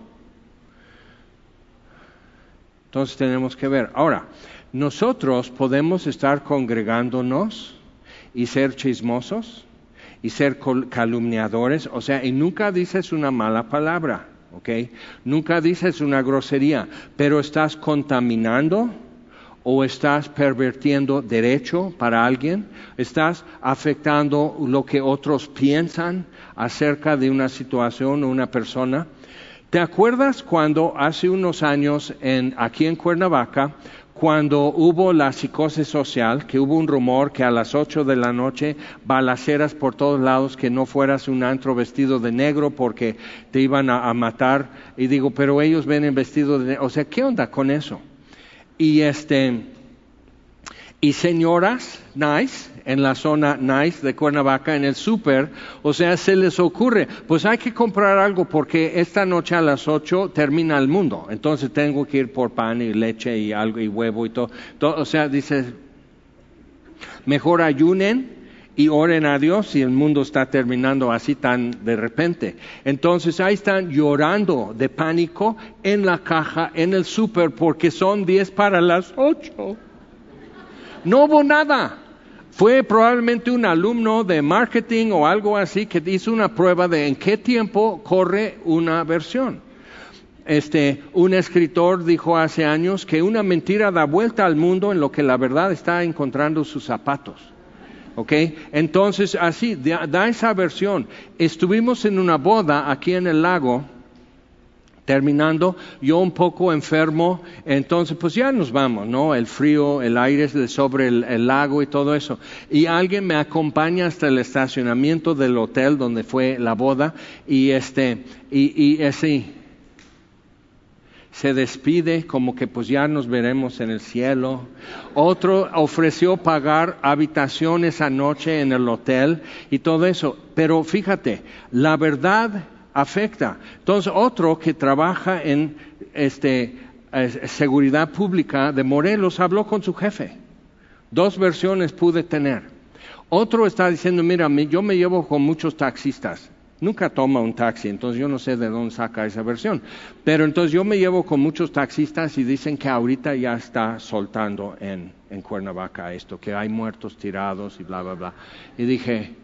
Entonces tenemos que ver. Ahora, nosotros podemos estar congregándonos y ser chismosos y ser calumniadores, o sea, y nunca dices una mala palabra. Okay. Nunca dices una grosería, pero estás contaminando o estás pervirtiendo derecho para alguien, estás afectando lo que otros piensan acerca de una situación o una persona. ¿Te acuerdas cuando hace unos años en, aquí en Cuernavaca, cuando hubo la psicosis social, que hubo un rumor que a las ocho de la noche, balaceras por todos lados, que no fueras un antro vestido de negro porque te iban a, a matar? Y digo, pero ellos ven en vestido de negro. O sea, ¿qué onda con eso? Y este, y señoras nice, en la zona nice de Cuernavaca, en el súper, o sea, se les ocurre, pues hay que comprar algo porque esta noche a las ocho termina el mundo, entonces tengo que ir por pan y leche y algo y huevo y todo, todo o sea, dice, mejor ayunen y oren a Dios si el mundo está terminando así tan de repente. Entonces ahí están llorando de pánico en la caja, en el súper, porque son diez para las ocho. No hubo nada. Fue probablemente un alumno de marketing o algo así que hizo una prueba de en qué tiempo corre una versión. Este, un escritor dijo hace años que una mentira da vuelta al mundo en lo que la verdad está encontrando sus zapatos. ¿Ok? Entonces, así, da esa versión. Estuvimos en una boda aquí en el lago, terminando, yo un poco enfermo, entonces pues ya nos vamos, ¿no? El frío, el aire sobre el, el lago y todo eso. Y alguien me acompaña hasta el estacionamiento del hotel donde fue la boda y este, y, y así, se despide como que pues ya nos veremos en el cielo. Otro ofreció pagar habitación esa noche en el hotel y todo eso. Pero fíjate, la verdad afecta. Entonces otro que trabaja en este eh, seguridad pública de Morelos habló con su jefe. Dos versiones pude tener. Otro está diciendo, mira, yo me llevo con muchos taxistas. Nunca toma un taxi, entonces yo no sé de dónde saca esa versión. Pero entonces yo me llevo con muchos taxistas y dicen que ahorita ya está soltando en, en Cuernavaca esto, que hay muertos tirados y bla, bla, bla. Y dije,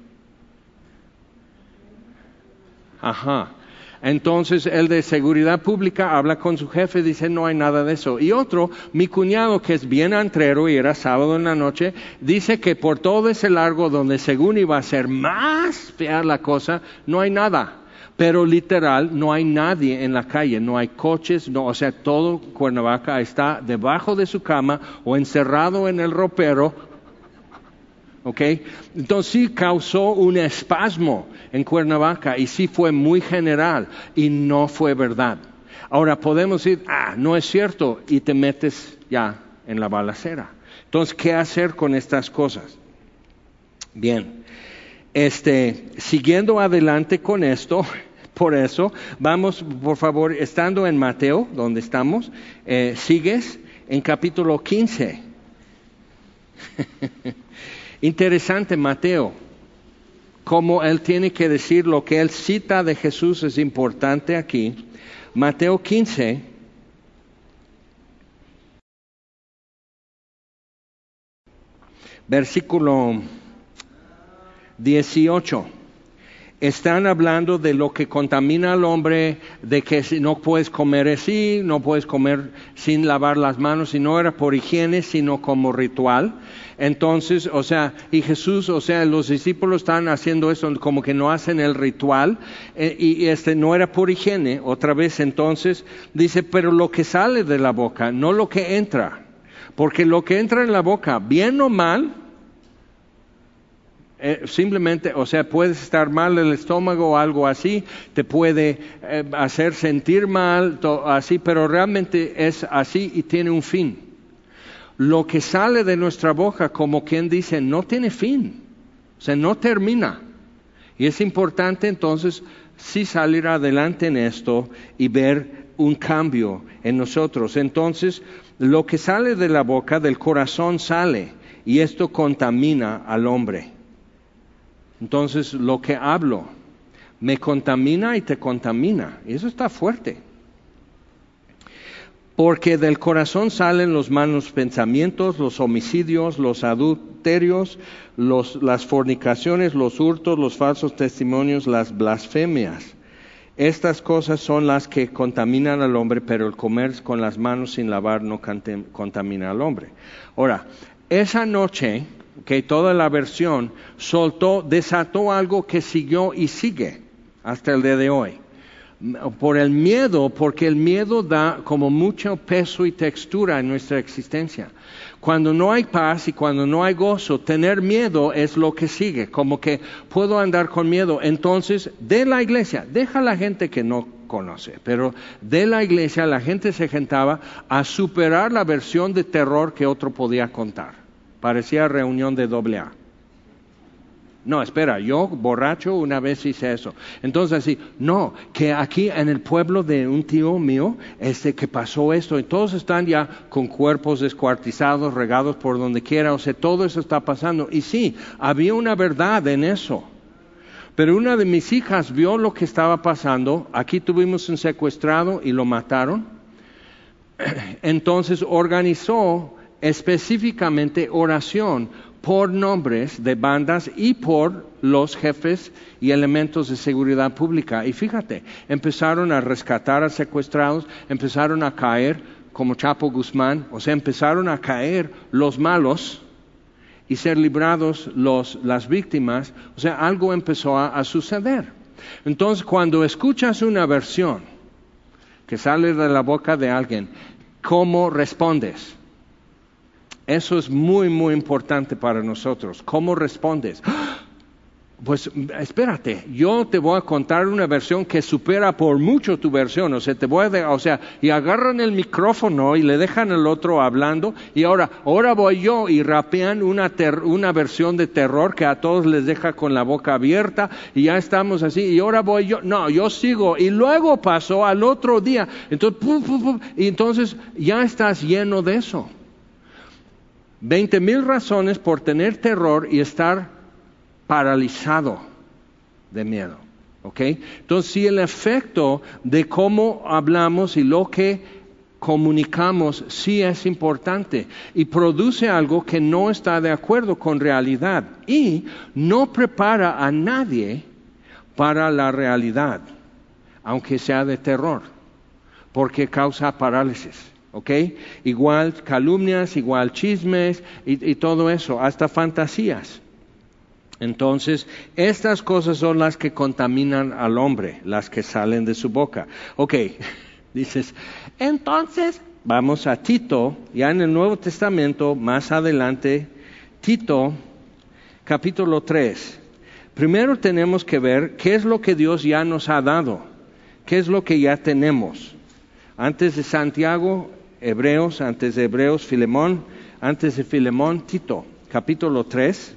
ajá. Entonces el de seguridad pública habla con su jefe y dice no hay nada de eso. Y otro, mi cuñado que es bien antrero y era sábado en la noche, dice que por todo ese largo donde según iba a ser más fea la cosa, no hay nada. pero literal no hay nadie en la calle, no hay coches, no, o sea, todo Cuernavaca está debajo de su cama o encerrado en el ropero. ¿Ok? Entonces sí causó un espasmo en Cuernavaca y sí fue muy general y no fue verdad. Ahora podemos decir, ah, no es cierto, y te metes ya en la balacera. Entonces, ¿qué hacer con estas cosas? Bien, este, siguiendo adelante con esto, por eso, vamos, por favor, estando en Mateo, donde estamos, eh, sigues en capítulo quince. Interesante Mateo, como él tiene que decir lo que él cita de Jesús es importante aquí. Mateo quince, versículo dieciocho. Están hablando de lo que contamina al hombre, de que no puedes comer así, no puedes comer sin lavar las manos, y no era por higiene, sino como ritual. Entonces, o sea, y Jesús, o sea, los discípulos están haciendo eso, como que no hacen el ritual, eh, y este no era por higiene. Otra vez, entonces, dice, pero lo que sale de la boca, no lo que entra, porque lo que entra en la boca, bien o mal, Eh, simplemente, o sea, puedes estar mal el estómago o algo así, te puede eh, hacer sentir mal, to, así, pero realmente es así y tiene un fin. Lo que sale de nuestra boca, como quien dice, no tiene fin, o sea, no termina. Y es importante entonces sí salir adelante en esto y ver un cambio en nosotros. Entonces, lo que sale de la boca, del corazón sale, y esto contamina al hombre. Entonces, lo que hablo me contamina y te contamina. Y eso está fuerte. Porque del corazón salen los malos pensamientos, los homicidios, los adulterios, los, las fornicaciones, los hurtos, los falsos testimonios, las blasfemias. Estas cosas son las que contaminan al hombre, pero el comer con las manos sin lavar no contamina al hombre. Ahora, esa noche, que toda la versión soltó, desató algo que siguió y sigue hasta el día de hoy. Por el miedo, porque el miedo da como mucho peso y textura en nuestra existencia. Cuando no hay paz y cuando no hay gozo, tener miedo es lo que sigue, como que puedo andar con miedo. Entonces, de la iglesia, deja a la gente que no conoce, pero de la iglesia la gente se juntaba a superar la versión de terror que otro podía contar. Parecía reunión de doble A. No, espera, yo borracho una vez hice eso. Entonces así, no, que aquí en el pueblo de un tío mío, este que pasó esto, y todos están ya con cuerpos descuartizados, regados por donde quiera, o sea, todo eso está pasando. Y sí, había una verdad en eso. Pero una de mis hijas vio lo que estaba pasando, aquí tuvimos un secuestrado y lo mataron. Entonces organizó específicamente oración por nombres de bandas y por los jefes y elementos de seguridad pública. Y fíjate, empezaron a rescatar a secuestrados, empezaron a caer como Chapo Guzmán, o sea, empezaron a caer los malos y ser librados los, las víctimas, o sea, algo empezó a, a suceder. Entonces, cuando escuchas una versión que sale de la boca de alguien, ¿cómo respondes? Eso es muy, muy importante para nosotros. ¿Cómo respondes? Pues espérate, yo te voy a contar una versión que supera por mucho tu versión. O sea, te voy a de, o sea, y agarran el micrófono y le dejan al otro hablando. Y ahora, ahora voy yo y rapean una, ter, una versión de terror que a todos les deja con la boca abierta. Y ya estamos así. Y ahora voy yo. No, yo sigo. Y luego pasó al otro día. Entonces, pum, pum, pum, y entonces ya estás lleno de eso. Veinte mil razones por tener terror y estar paralizado de miedo, ¿ok? Entonces, si el efecto de cómo hablamos y lo que comunicamos sí es importante y produce algo que no está de acuerdo con realidad y no prepara a nadie para la realidad, aunque sea de terror, porque causa parálisis. ¿Ok? Igual calumnias, igual chismes y, y todo eso, hasta fantasías. Entonces, estas cosas son las que contaminan al hombre, las que salen de su boca. Ok, dices, entonces, vamos a Tito, ya en el Nuevo Testamento, más adelante, Tito, capítulo tres. Primero tenemos que ver qué es lo que Dios ya nos ha dado, qué es lo que ya tenemos. Antes de Santiago, Hebreos, antes de Hebreos, Filemón, antes de Filemón, Tito, capítulo tres.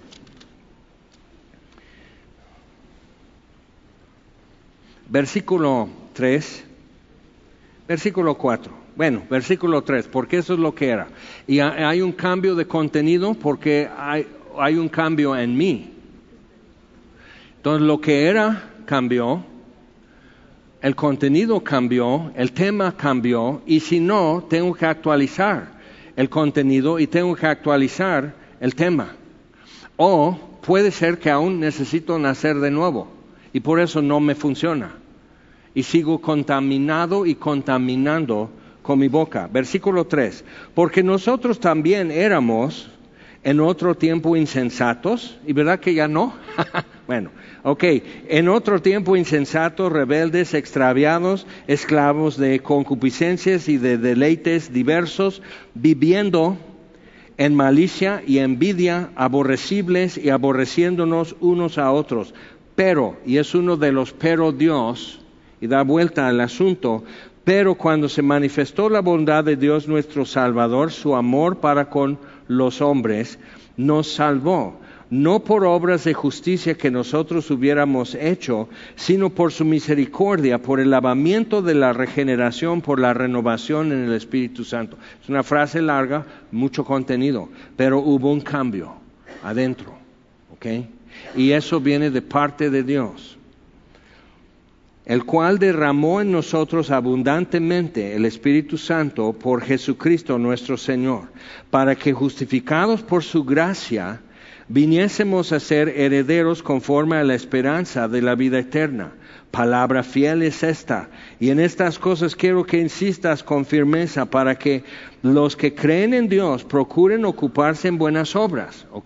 Versículo tres, versículo cuatro. Bueno, versículo tres, porque eso es lo que era. Y hay un cambio de contenido porque hay, hay un cambio en mí. Entonces lo que era cambió, el contenido cambió, el tema cambió, y si no, tengo que actualizar el contenido y tengo que actualizar el tema. O puede ser que aún necesito nacer de nuevo y por eso no me funciona. Y sigo contaminado y contaminando con mi boca. Versículo tres. Porque nosotros también éramos en otro tiempo insensatos, y verdad que ya no. Bueno, ok, en otro tiempo insensatos, rebeldes, extraviados, esclavos de concupiscencias y de deleites diversos, viviendo en malicia y envidia, aborrecibles y aborreciéndonos unos a otros. Pero, y es uno de los pero Dios, y da vuelta al asunto, pero cuando se manifestó la bondad de Dios nuestro Salvador, su amor para con los hombres, nos salvó, no por obras de justicia que nosotros hubiéramos hecho, sino por su misericordia, por el lavamiento de la regeneración, por la renovación en el Espíritu Santo. Es una frase larga, mucho contenido, pero hubo un cambio adentro, ¿ok? Y eso viene de parte de Dios, el cual derramó en nosotros abundantemente el Espíritu Santo por Jesucristo nuestro Señor, para que justificados por su gracia, viniésemos a ser herederos conforme a la esperanza de la vida eterna. Palabra fiel es esta, y en estas cosas quiero que insistas con firmeza para que los que creen en Dios procuren ocuparse en buenas obras, ¿ok?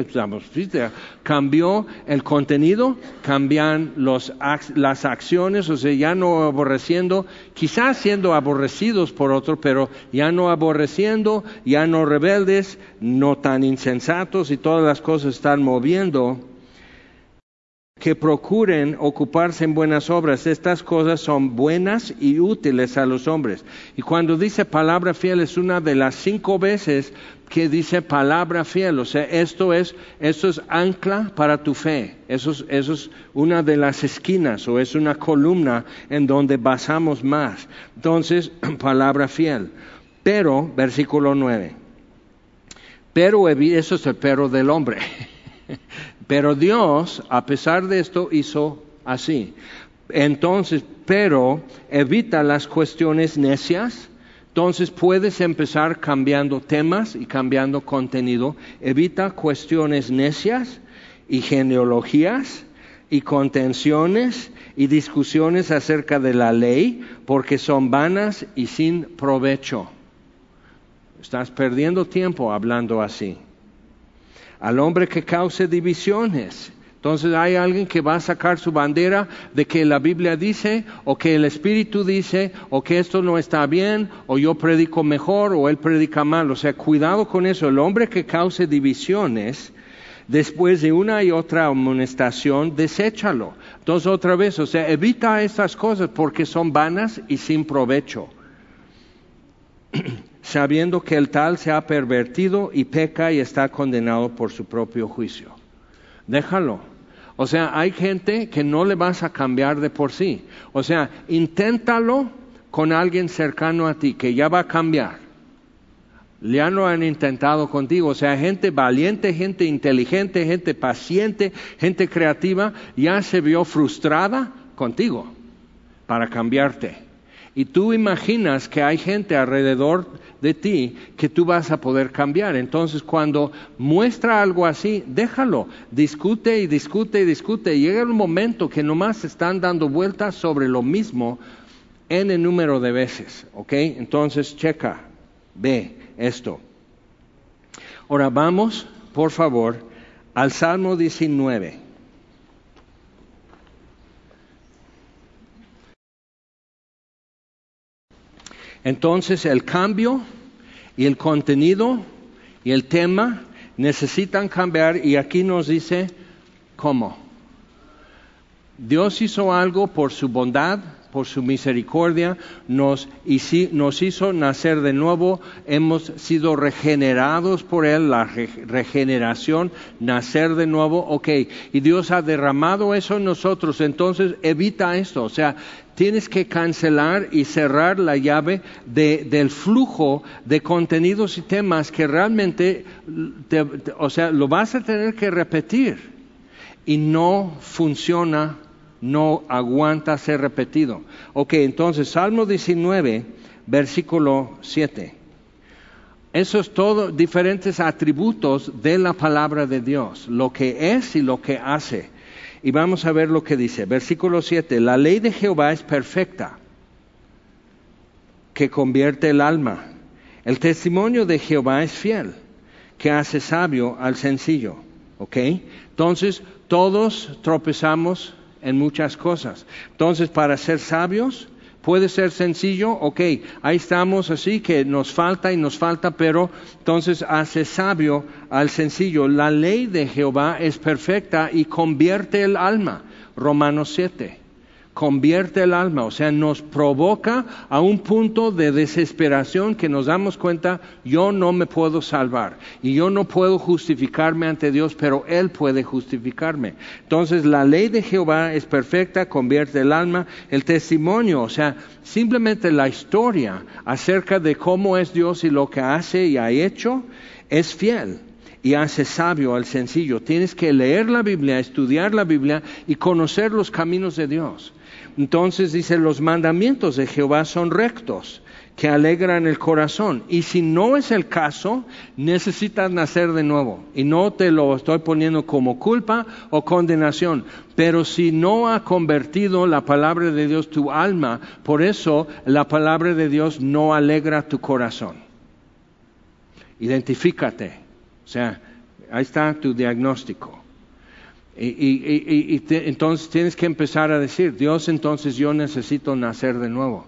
Cambió el contenido, cambian los, las acciones, o sea, ya no aborreciendo, quizás siendo aborrecidos por otro, pero ya no aborreciendo, ya no rebeldes, no tan insensatos y todas las cosas están moviendo. Que procuren ocuparse en buenas obras. Estas cosas son buenas y útiles a los hombres. Y cuando dice palabra fiel es una de las cinco veces que dice palabra fiel. O sea, esto es, esto es ancla para tu fe. Eso es, eso es una de las esquinas o es una columna en donde basamos más. Entonces, palabra fiel. Pero, versículo nueve. Pero, eso es el pero del hombre. Pero Dios, a pesar de esto, hizo así. Entonces, pero evita las cuestiones necias. Entonces puedes empezar cambiando temas y cambiando contenido. Evita cuestiones necias y genealogías y contenciones y discusiones acerca de la ley, porque son vanas y sin provecho. Estás perdiendo tiempo hablando así. Al hombre que cause divisiones. Entonces hay alguien que va a sacar su bandera de que la Biblia dice, o que el Espíritu dice, o que esto no está bien, o yo predico mejor, o él predica mal. O sea, cuidado con eso. El hombre que cause divisiones, después de una y otra amonestación, deséchalo. Entonces otra vez, o sea, evita estas cosas porque son vanas y sin provecho. Sabiendo que el tal se ha pervertido y peca y está condenado por su propio juicio. Déjalo. O sea, hay gente que no le vas a cambiar de por sí. O sea, inténtalo con alguien cercano a ti que ya va a cambiar. Ya lo han intentado contigo. O sea, gente valiente, gente inteligente, gente paciente, gente creativa, ya se vio frustrada contigo para cambiarte. Y tú imaginas que hay gente alrededor de ti que tú vas a poder cambiar. Entonces, cuando muestra algo así, déjalo. Discute y discute y discute. Llega un momento que nomás están dando vueltas sobre lo mismo en el número de veces. ¿Ok? Entonces, checa, ve esto. Ahora vamos, por favor, al Salmo diecinueve. Entonces el cambio y el contenido y el tema necesitan cambiar, y aquí nos dice cómo. Dios hizo algo por su bondad, por su misericordia, nos hizo nacer de nuevo, hemos sido regenerados por Él, la regeneración, nacer de nuevo, ok, y Dios ha derramado eso en nosotros, entonces evita esto, o sea, tienes que cancelar y cerrar la llave de, del flujo de contenidos y temas que realmente, te, te, o sea, lo vas a tener que repetir y no funciona. No aguanta ser repetido. Ok, entonces Salmo diecinueve, versículo siete. Eso es todo, diferentes atributos de la palabra de Dios, lo que es y lo que hace. Y vamos a ver lo que dice. Versículo siete, la ley de Jehová es perfecta, que convierte el alma. El testimonio de Jehová es fiel, que hace sabio al sencillo. Ok, entonces todos tropezamos en muchas cosas. Entonces, para ser sabios, puede ser sencillo, ok, ahí estamos así que nos falta y nos falta, pero entonces hace sabio al sencillo. La ley de Jehová es perfecta y convierte el alma. Romanos siete. Convierte el alma, o sea, nos provoca a un punto de desesperación que nos damos cuenta, yo no me puedo salvar y yo no puedo justificarme ante Dios, pero Él puede justificarme. Entonces, la ley de Jehová es perfecta, convierte el alma, el testimonio, o sea, simplemente la historia acerca de cómo es Dios y lo que hace y ha hecho, es fiel. Y hace sabio al sencillo. Tienes que leer la Biblia, estudiar la Biblia y conocer los caminos de Dios. Entonces dice, los mandamientos de Jehová son rectos, que alegran el corazón. Y si no es el caso, necesitas nacer de nuevo. Y no te lo estoy poniendo como culpa o condenación. Pero si no ha convertido la palabra de Dios tu alma, por eso la palabra de Dios no alegra tu corazón. Identifícate. O sea, ahí está tu diagnóstico. Y, y, y, y te, entonces tienes que empezar a decir, Dios, entonces yo necesito nacer de nuevo.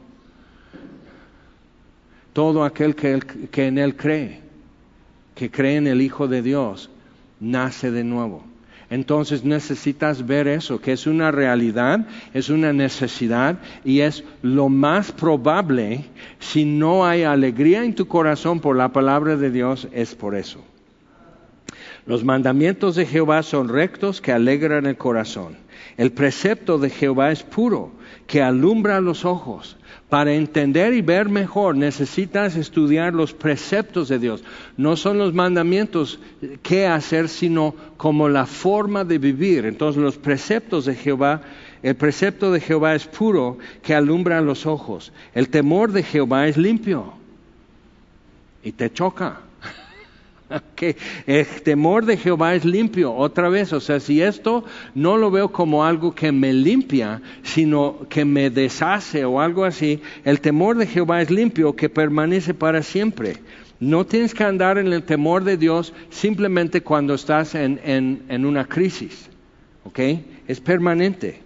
Todo aquel que, que en Él cree, que cree en el Hijo de Dios, nace de nuevo. Entonces necesitas ver eso, que es una realidad, es una necesidad y es lo más probable, si no hay alegría en tu corazón por la palabra de Dios, es por eso. Los mandamientos de Jehová son rectos, que alegran el corazón. El precepto de Jehová es puro, que alumbra los ojos. Para entender y ver mejor necesitas estudiar los preceptos de Dios. No son los mandamientos qué hacer, sino como la forma de vivir. Entonces los preceptos de Jehová, el precepto de Jehová es puro, que alumbra los ojos. El temor de Jehová es limpio y te choca. Okay. El temor de Jehová es limpio, otra vez, o sea, si esto no lo veo como algo que me limpia, sino que me deshace o algo así, el temor de Jehová es limpio, que permanece para siempre. No tienes que andar en el temor de Dios simplemente cuando estás en, en, en una crisis, ¿ok? Es permanente.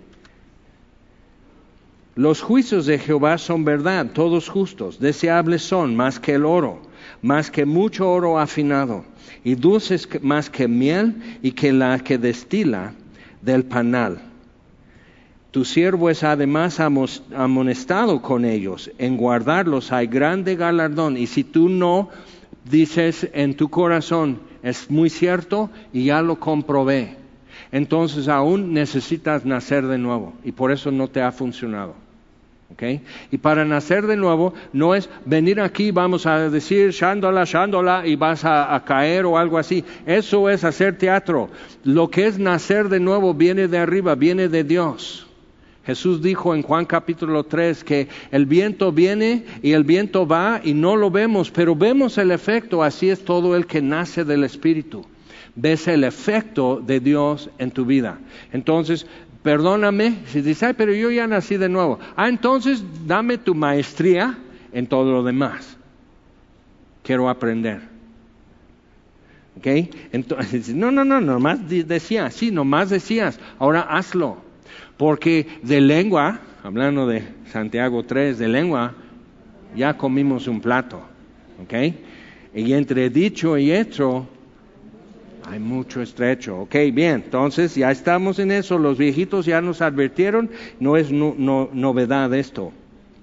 Los juicios de Jehová son verdad, todos justos, deseables son más que el oro, más que mucho oro afinado, y dulces más que miel y que la que destila del panal. Tu siervo es además amonestado con ellos, en guardarlos hay grande galardón, y si tú no dices en tu corazón, es muy cierto y ya lo comprobé, entonces aún necesitas nacer de nuevo, y por eso no te ha funcionado. Okay. Y para nacer de nuevo no es venir aquí, vamos a decir shándola, shándola y vas a, a caer o algo así. Eso es hacer teatro. Lo que es nacer de nuevo viene de arriba, viene de Dios. Jesús dijo en Juan capítulo tres que el viento viene y el viento va y no lo vemos, pero vemos el efecto. Así es todo el que nace del Espíritu. Ves el efecto de Dios en tu vida. Entonces, perdóname, si dices, ay, pero yo ya nací de nuevo. Ah, entonces dame tu maestría en todo lo demás. Quiero aprender. ¿Okay? Entonces, no, no, no, nomás decías, sí, nomás decías, ahora hazlo. Porque de lengua, hablando de Santiago tres, de lengua, ya comimos un plato. ¿Ok? Y entre dicho y hecho, hay mucho estrecho. Ok, bien, entonces ya estamos en eso, los viejitos ya nos advirtieron, no es no, no, novedad esto.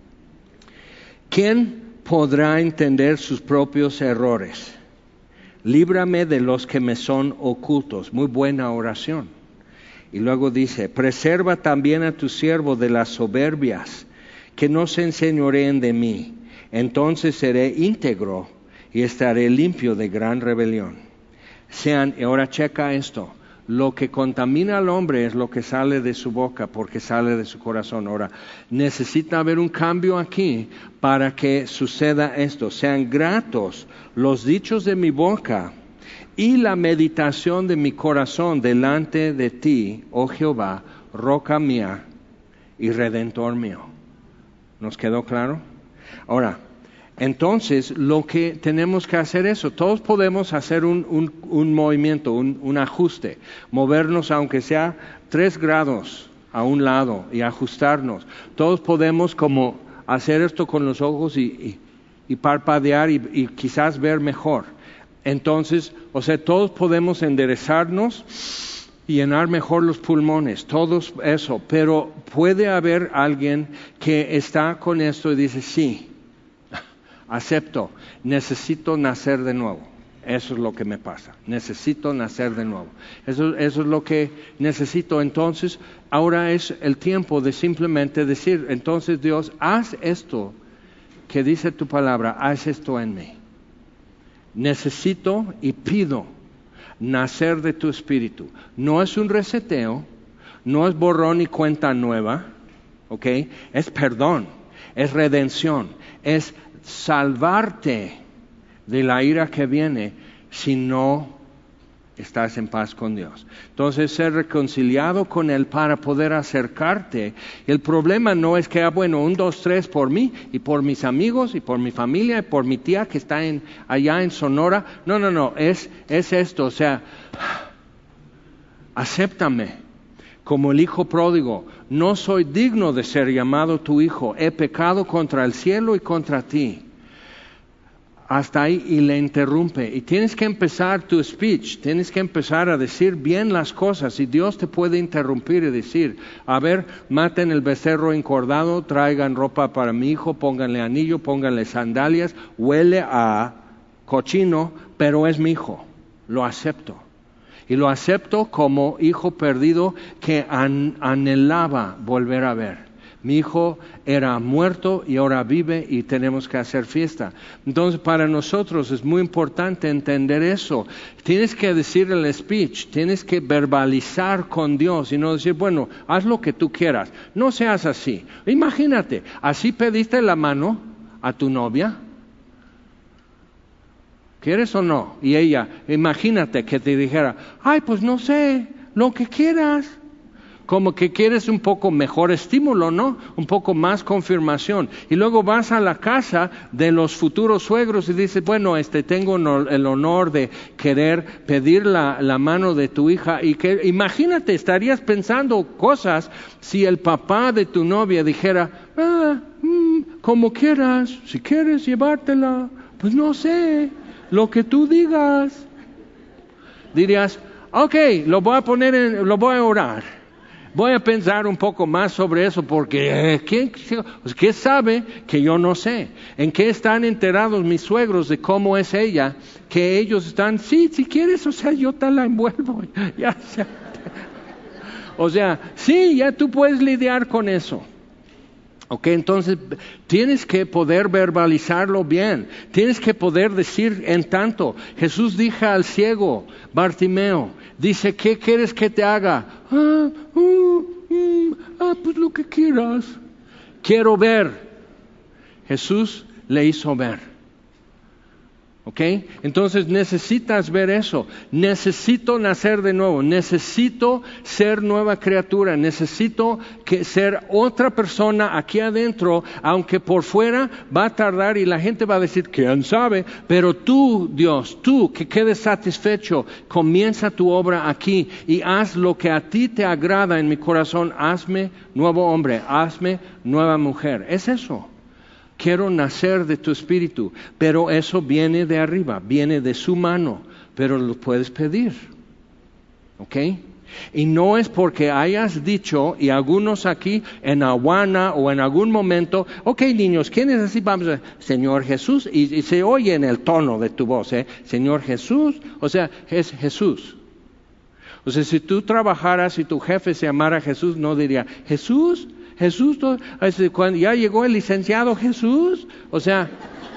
¿Quién podrá entender sus propios errores? Líbrame de los que me son ocultos. Muy buena oración. Y luego dice, preserva también a tu siervo de las soberbias, que no se enseñoreen de mí. Entonces seré íntegro y estaré limpio de gran rebelión. Sean, y ahora checa esto, lo que contamina al hombre es lo que sale de su boca, porque sale de su corazón. Ahora, necesita haber un cambio aquí para que suceda esto. Sean gratos los dichos de mi boca y la meditación de mi corazón delante de ti, oh Jehová, roca mía y redentor mío. ¿Nos quedó claro? Ahora, entonces lo que tenemos que hacer es eso. Todos podemos hacer un, un, un movimiento, un, un ajuste, movernos aunque sea tres grados a un lado y ajustarnos. Todos podemos como hacer esto con los ojos y, y, y parpadear y, y quizás ver mejor. Entonces, o sea, todos podemos enderezarnos y llenar mejor los pulmones, todos eso, pero puede haber alguien que está con esto y dice, sí, acepto, necesito nacer de nuevo. Eso es lo que me pasa, necesito nacer de nuevo. Eso, eso es lo que necesito. Entonces, ahora es el tiempo de simplemente decir, entonces Dios, haz esto que dice tu palabra, haz esto en mí. Necesito y pido nacer de tu espíritu. No es un reseteo, no es borrón y cuenta nueva, ¿ok? Es perdón, es redención, es salvarte de la ira que viene si no estás en paz con Dios. Entonces, ser reconciliado con Él para poder acercarte. El problema no es que, ah, bueno, un, dos, tres por mí y por mis amigos y por mi familia y por mi tía que está en, allá en Sonora. No, no, no, es, es esto, o sea, acéptame como el hijo pródigo. No soy digno de ser llamado tu hijo. He pecado contra el cielo y contra ti. Hasta ahí y le interrumpe. Y tienes que empezar tu speech, tienes que empezar a decir bien las cosas y Dios te puede interrumpir y decir, a ver, maten el becerro encordado, traigan ropa para mi hijo, pónganle anillo, pónganle sandalias, huele a cochino, pero es mi hijo, lo acepto. Y lo acepto como hijo perdido que an- anhelaba volver a ver. Mi hijo era muerto y ahora vive y tenemos que hacer fiesta. Entonces, para nosotros es muy importante entender eso. Tienes que decir el speech, tienes que verbalizar con Dios y no decir, bueno, haz lo que tú quieras. No seas así. Imagínate, así pediste la mano a tu novia. ¿Quieres o no? Y ella, imagínate que te dijera, ay, pues no sé, lo que quieras. Como que quieres un poco mejor estímulo, ¿no? Un poco más confirmación. Y luego vas a la casa de los futuros suegros y dices, bueno, este, tengo el honor de querer pedir la, la mano de tu hija. Y que, imagínate, estarías pensando cosas si el papá de tu novia dijera, ah, mm, como quieras, si quieres llevártela, pues no sé, lo que tú digas. Dirías, ok, lo voy a poner en, lo voy a orar. Voy a pensar un poco más sobre eso porque eh, ¿quién, ¿quién sabe que yo no sé? ¿En qué están enterados mis suegros de cómo es ella? Que ellos están, sí, si quieres, o sea, yo te la envuelvo. Ya, ya. O sea, sí, ya tú puedes lidiar con eso. Ok, entonces tienes que poder verbalizarlo bien. Tienes que poder decir en tanto. Jesús dijo al ciego, Bartimeo, dice, ¿qué quieres que te haga? Ah, uh, mm, ah, pues lo que quieras. Quiero ver. Jesús le hizo ver. ¿Ok? Entonces necesitas ver eso. Necesito nacer de nuevo. Necesito ser nueva criatura. Necesito que ser otra persona aquí adentro, aunque por fuera va a tardar y la gente va a decir, ¿quién sabe? Pero tú, Dios, tú que quedes satisfecho, comienza tu obra aquí y haz lo que a ti te agrada en mi corazón. Hazme nuevo hombre, hazme nueva mujer. Es eso. Quiero nacer de tu espíritu, pero eso viene de arriba, viene de su mano, pero lo puedes pedir. ¿Ok? Y no es porque hayas dicho, y algunos aquí en Aguana o en algún momento, ok niños, ¿quién es así? Vamos a, Señor Jesús, y, y se oye en el tono de tu voz, ¿eh? Señor Jesús, o sea, es Jesús. O sea, si tú trabajaras y tu jefe se llamara Jesús, no diría, Jesús, Jesús, cuando ya llegó el licenciado Jesús, o sea,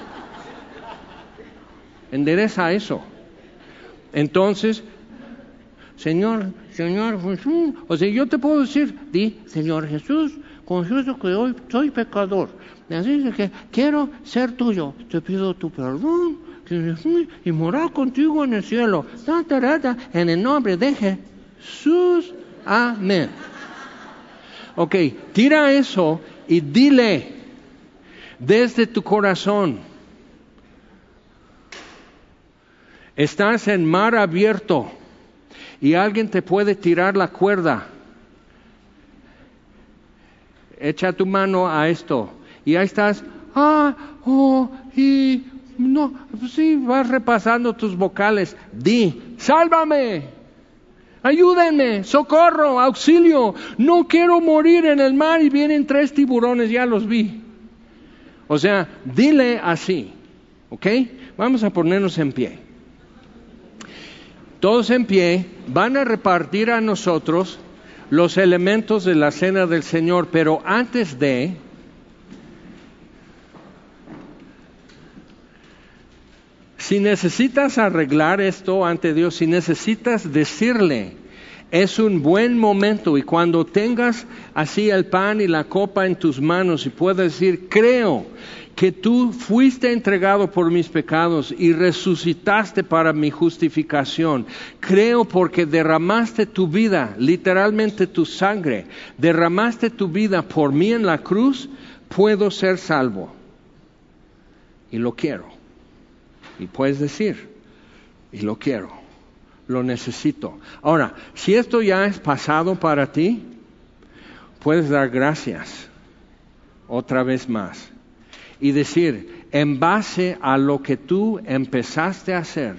endereza eso. Entonces, Señor, Señor Jesús, o sea, yo te puedo decir, di, Señor Jesús, confieso que hoy soy pecador, así que quiero ser tuyo, te pido tu perdón, y morar contigo en el cielo, en el nombre de Jesús, amén. Ok, tira eso y dile desde tu corazón. Estás en mar abierto y alguien te puede tirar la cuerda. Echa tu mano a esto y ahí estás. Ah, oh, y no, sí, vas repasando tus vocales. Di, sálvame. Ayúdenme, socorro, auxilio, no quiero morir en el mar y vienen tres tiburones, ya los vi. O sea, dile así, ¿ok? Vamos a ponernos en pie. Todos en pie, van a repartir a nosotros los elementos de la cena del Señor, pero antes de... Si necesitas arreglar esto ante Dios, si necesitas decirle, es un buen momento, y cuando tengas así el pan y la copa en tus manos y puedas decir, creo que tú fuiste entregado por mis pecados y resucitaste para mi justificación. Creo porque derramaste tu vida, literalmente tu sangre, derramaste tu vida por mí en la cruz, puedo ser salvo. Y lo quiero. Y puedes decir, y lo quiero, lo necesito. Ahora, si esto ya es pasado para ti, puedes dar gracias otra vez más. Y decir, en base a lo que tú empezaste a hacer,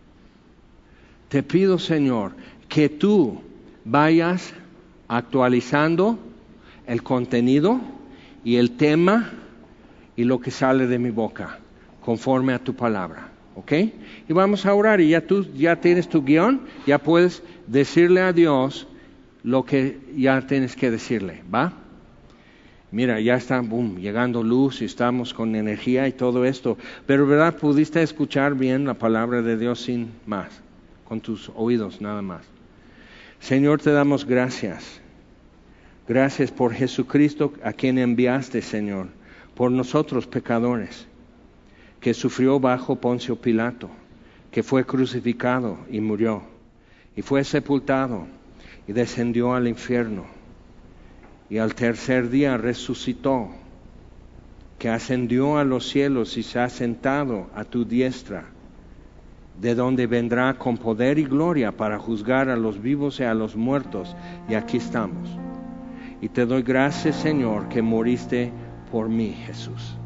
te pido, Señor, que tú vayas actualizando el contenido y el tema y lo que sale de mi boca, conforme a tu palabra, ¿ok? Y vamos a orar y ya tú ya tienes tu guión, ya puedes decirle a Dios lo que ya tienes que decirle, ¿va? Mira, ya está, boom, llegando luz y estamos con energía y todo esto, pero ¿verdad? Pudiste escuchar bien la palabra de Dios sin más, con tus oídos nada más. Señor, te damos gracias. Gracias por Jesucristo a quien enviaste, Señor, por nosotros pecadores, que sufrió bajo Poncio Pilato, que fue crucificado y murió, y fue sepultado y descendió al infierno, y al tercer día resucitó, que ascendió a los cielos y se ha sentado a tu diestra, de donde vendrá con poder y gloria para juzgar a los vivos y a los muertos, y aquí estamos. Y te doy gracias, Señor, que moriste por mí, Jesús.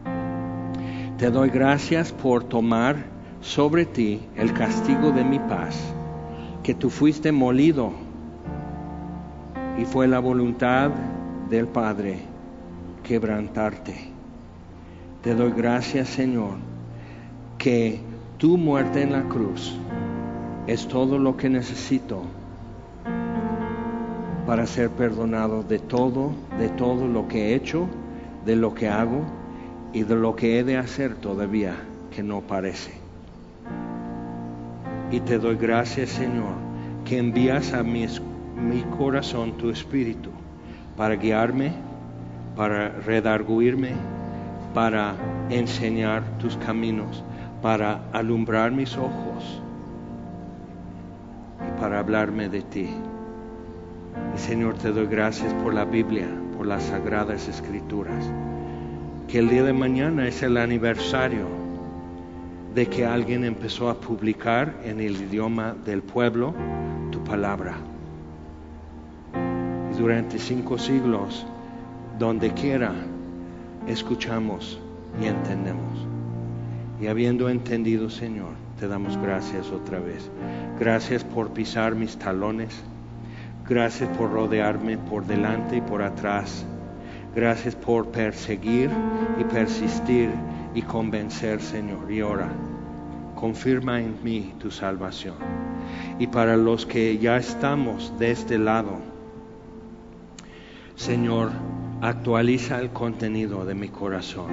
Te doy gracias por tomar sobre ti el castigo de mi paz, que tú fuiste molido y fue la voluntad del Padre quebrantarte. Te doy gracias, Señor, que tu muerte en la cruz es todo lo que necesito para ser perdonado de todo, de todo lo que he hecho, de lo que hago y de lo que he de hacer todavía que no parece. Y te doy gracias, Señor, que envías a mi, mi corazón tu Espíritu para guiarme, para redarguirme, para enseñar tus caminos, para alumbrar mis ojos y para hablarme de ti. Y Señor, te doy gracias por la Biblia, por las Sagradas Escrituras, que el día de mañana es el aniversario de que alguien empezó a publicar en el idioma del pueblo tu palabra. Y durante cinco siglos, donde quiera, escuchamos y entendemos. Y habiendo entendido, Señor, te damos gracias otra vez. Gracias por pisar mis talones. Gracias por rodearme por delante y por atrás. Gracias por perseguir y persistir y convencer, Señor. Y ahora, confirma en mí tu salvación. Y para los que ya estamos de este lado, Señor, actualiza el contenido de mi corazón.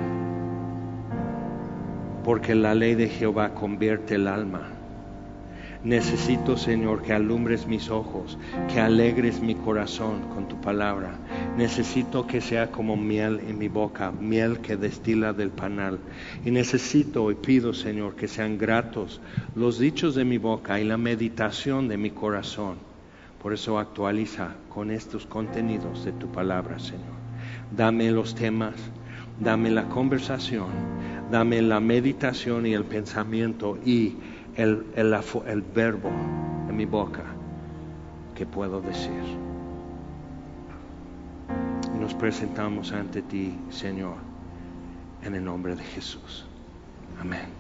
Porque la ley de Jehová convierte el alma. Necesito, Señor, que alumbres mis ojos, que alegres mi corazón con tu palabra. Necesito que sea como miel en mi boca, miel que destila del panal. Y necesito y pido, Señor, que sean gratos los dichos de mi boca y la meditación de mi corazón. Por eso actualiza con estos contenidos de tu palabra, Señor. Dame los temas, dame la conversación, dame la meditación y el pensamiento y El, el, el verbo en mi boca que puedo decir. Nos presentamos ante ti, Señor, en el nombre de Jesús. Amén.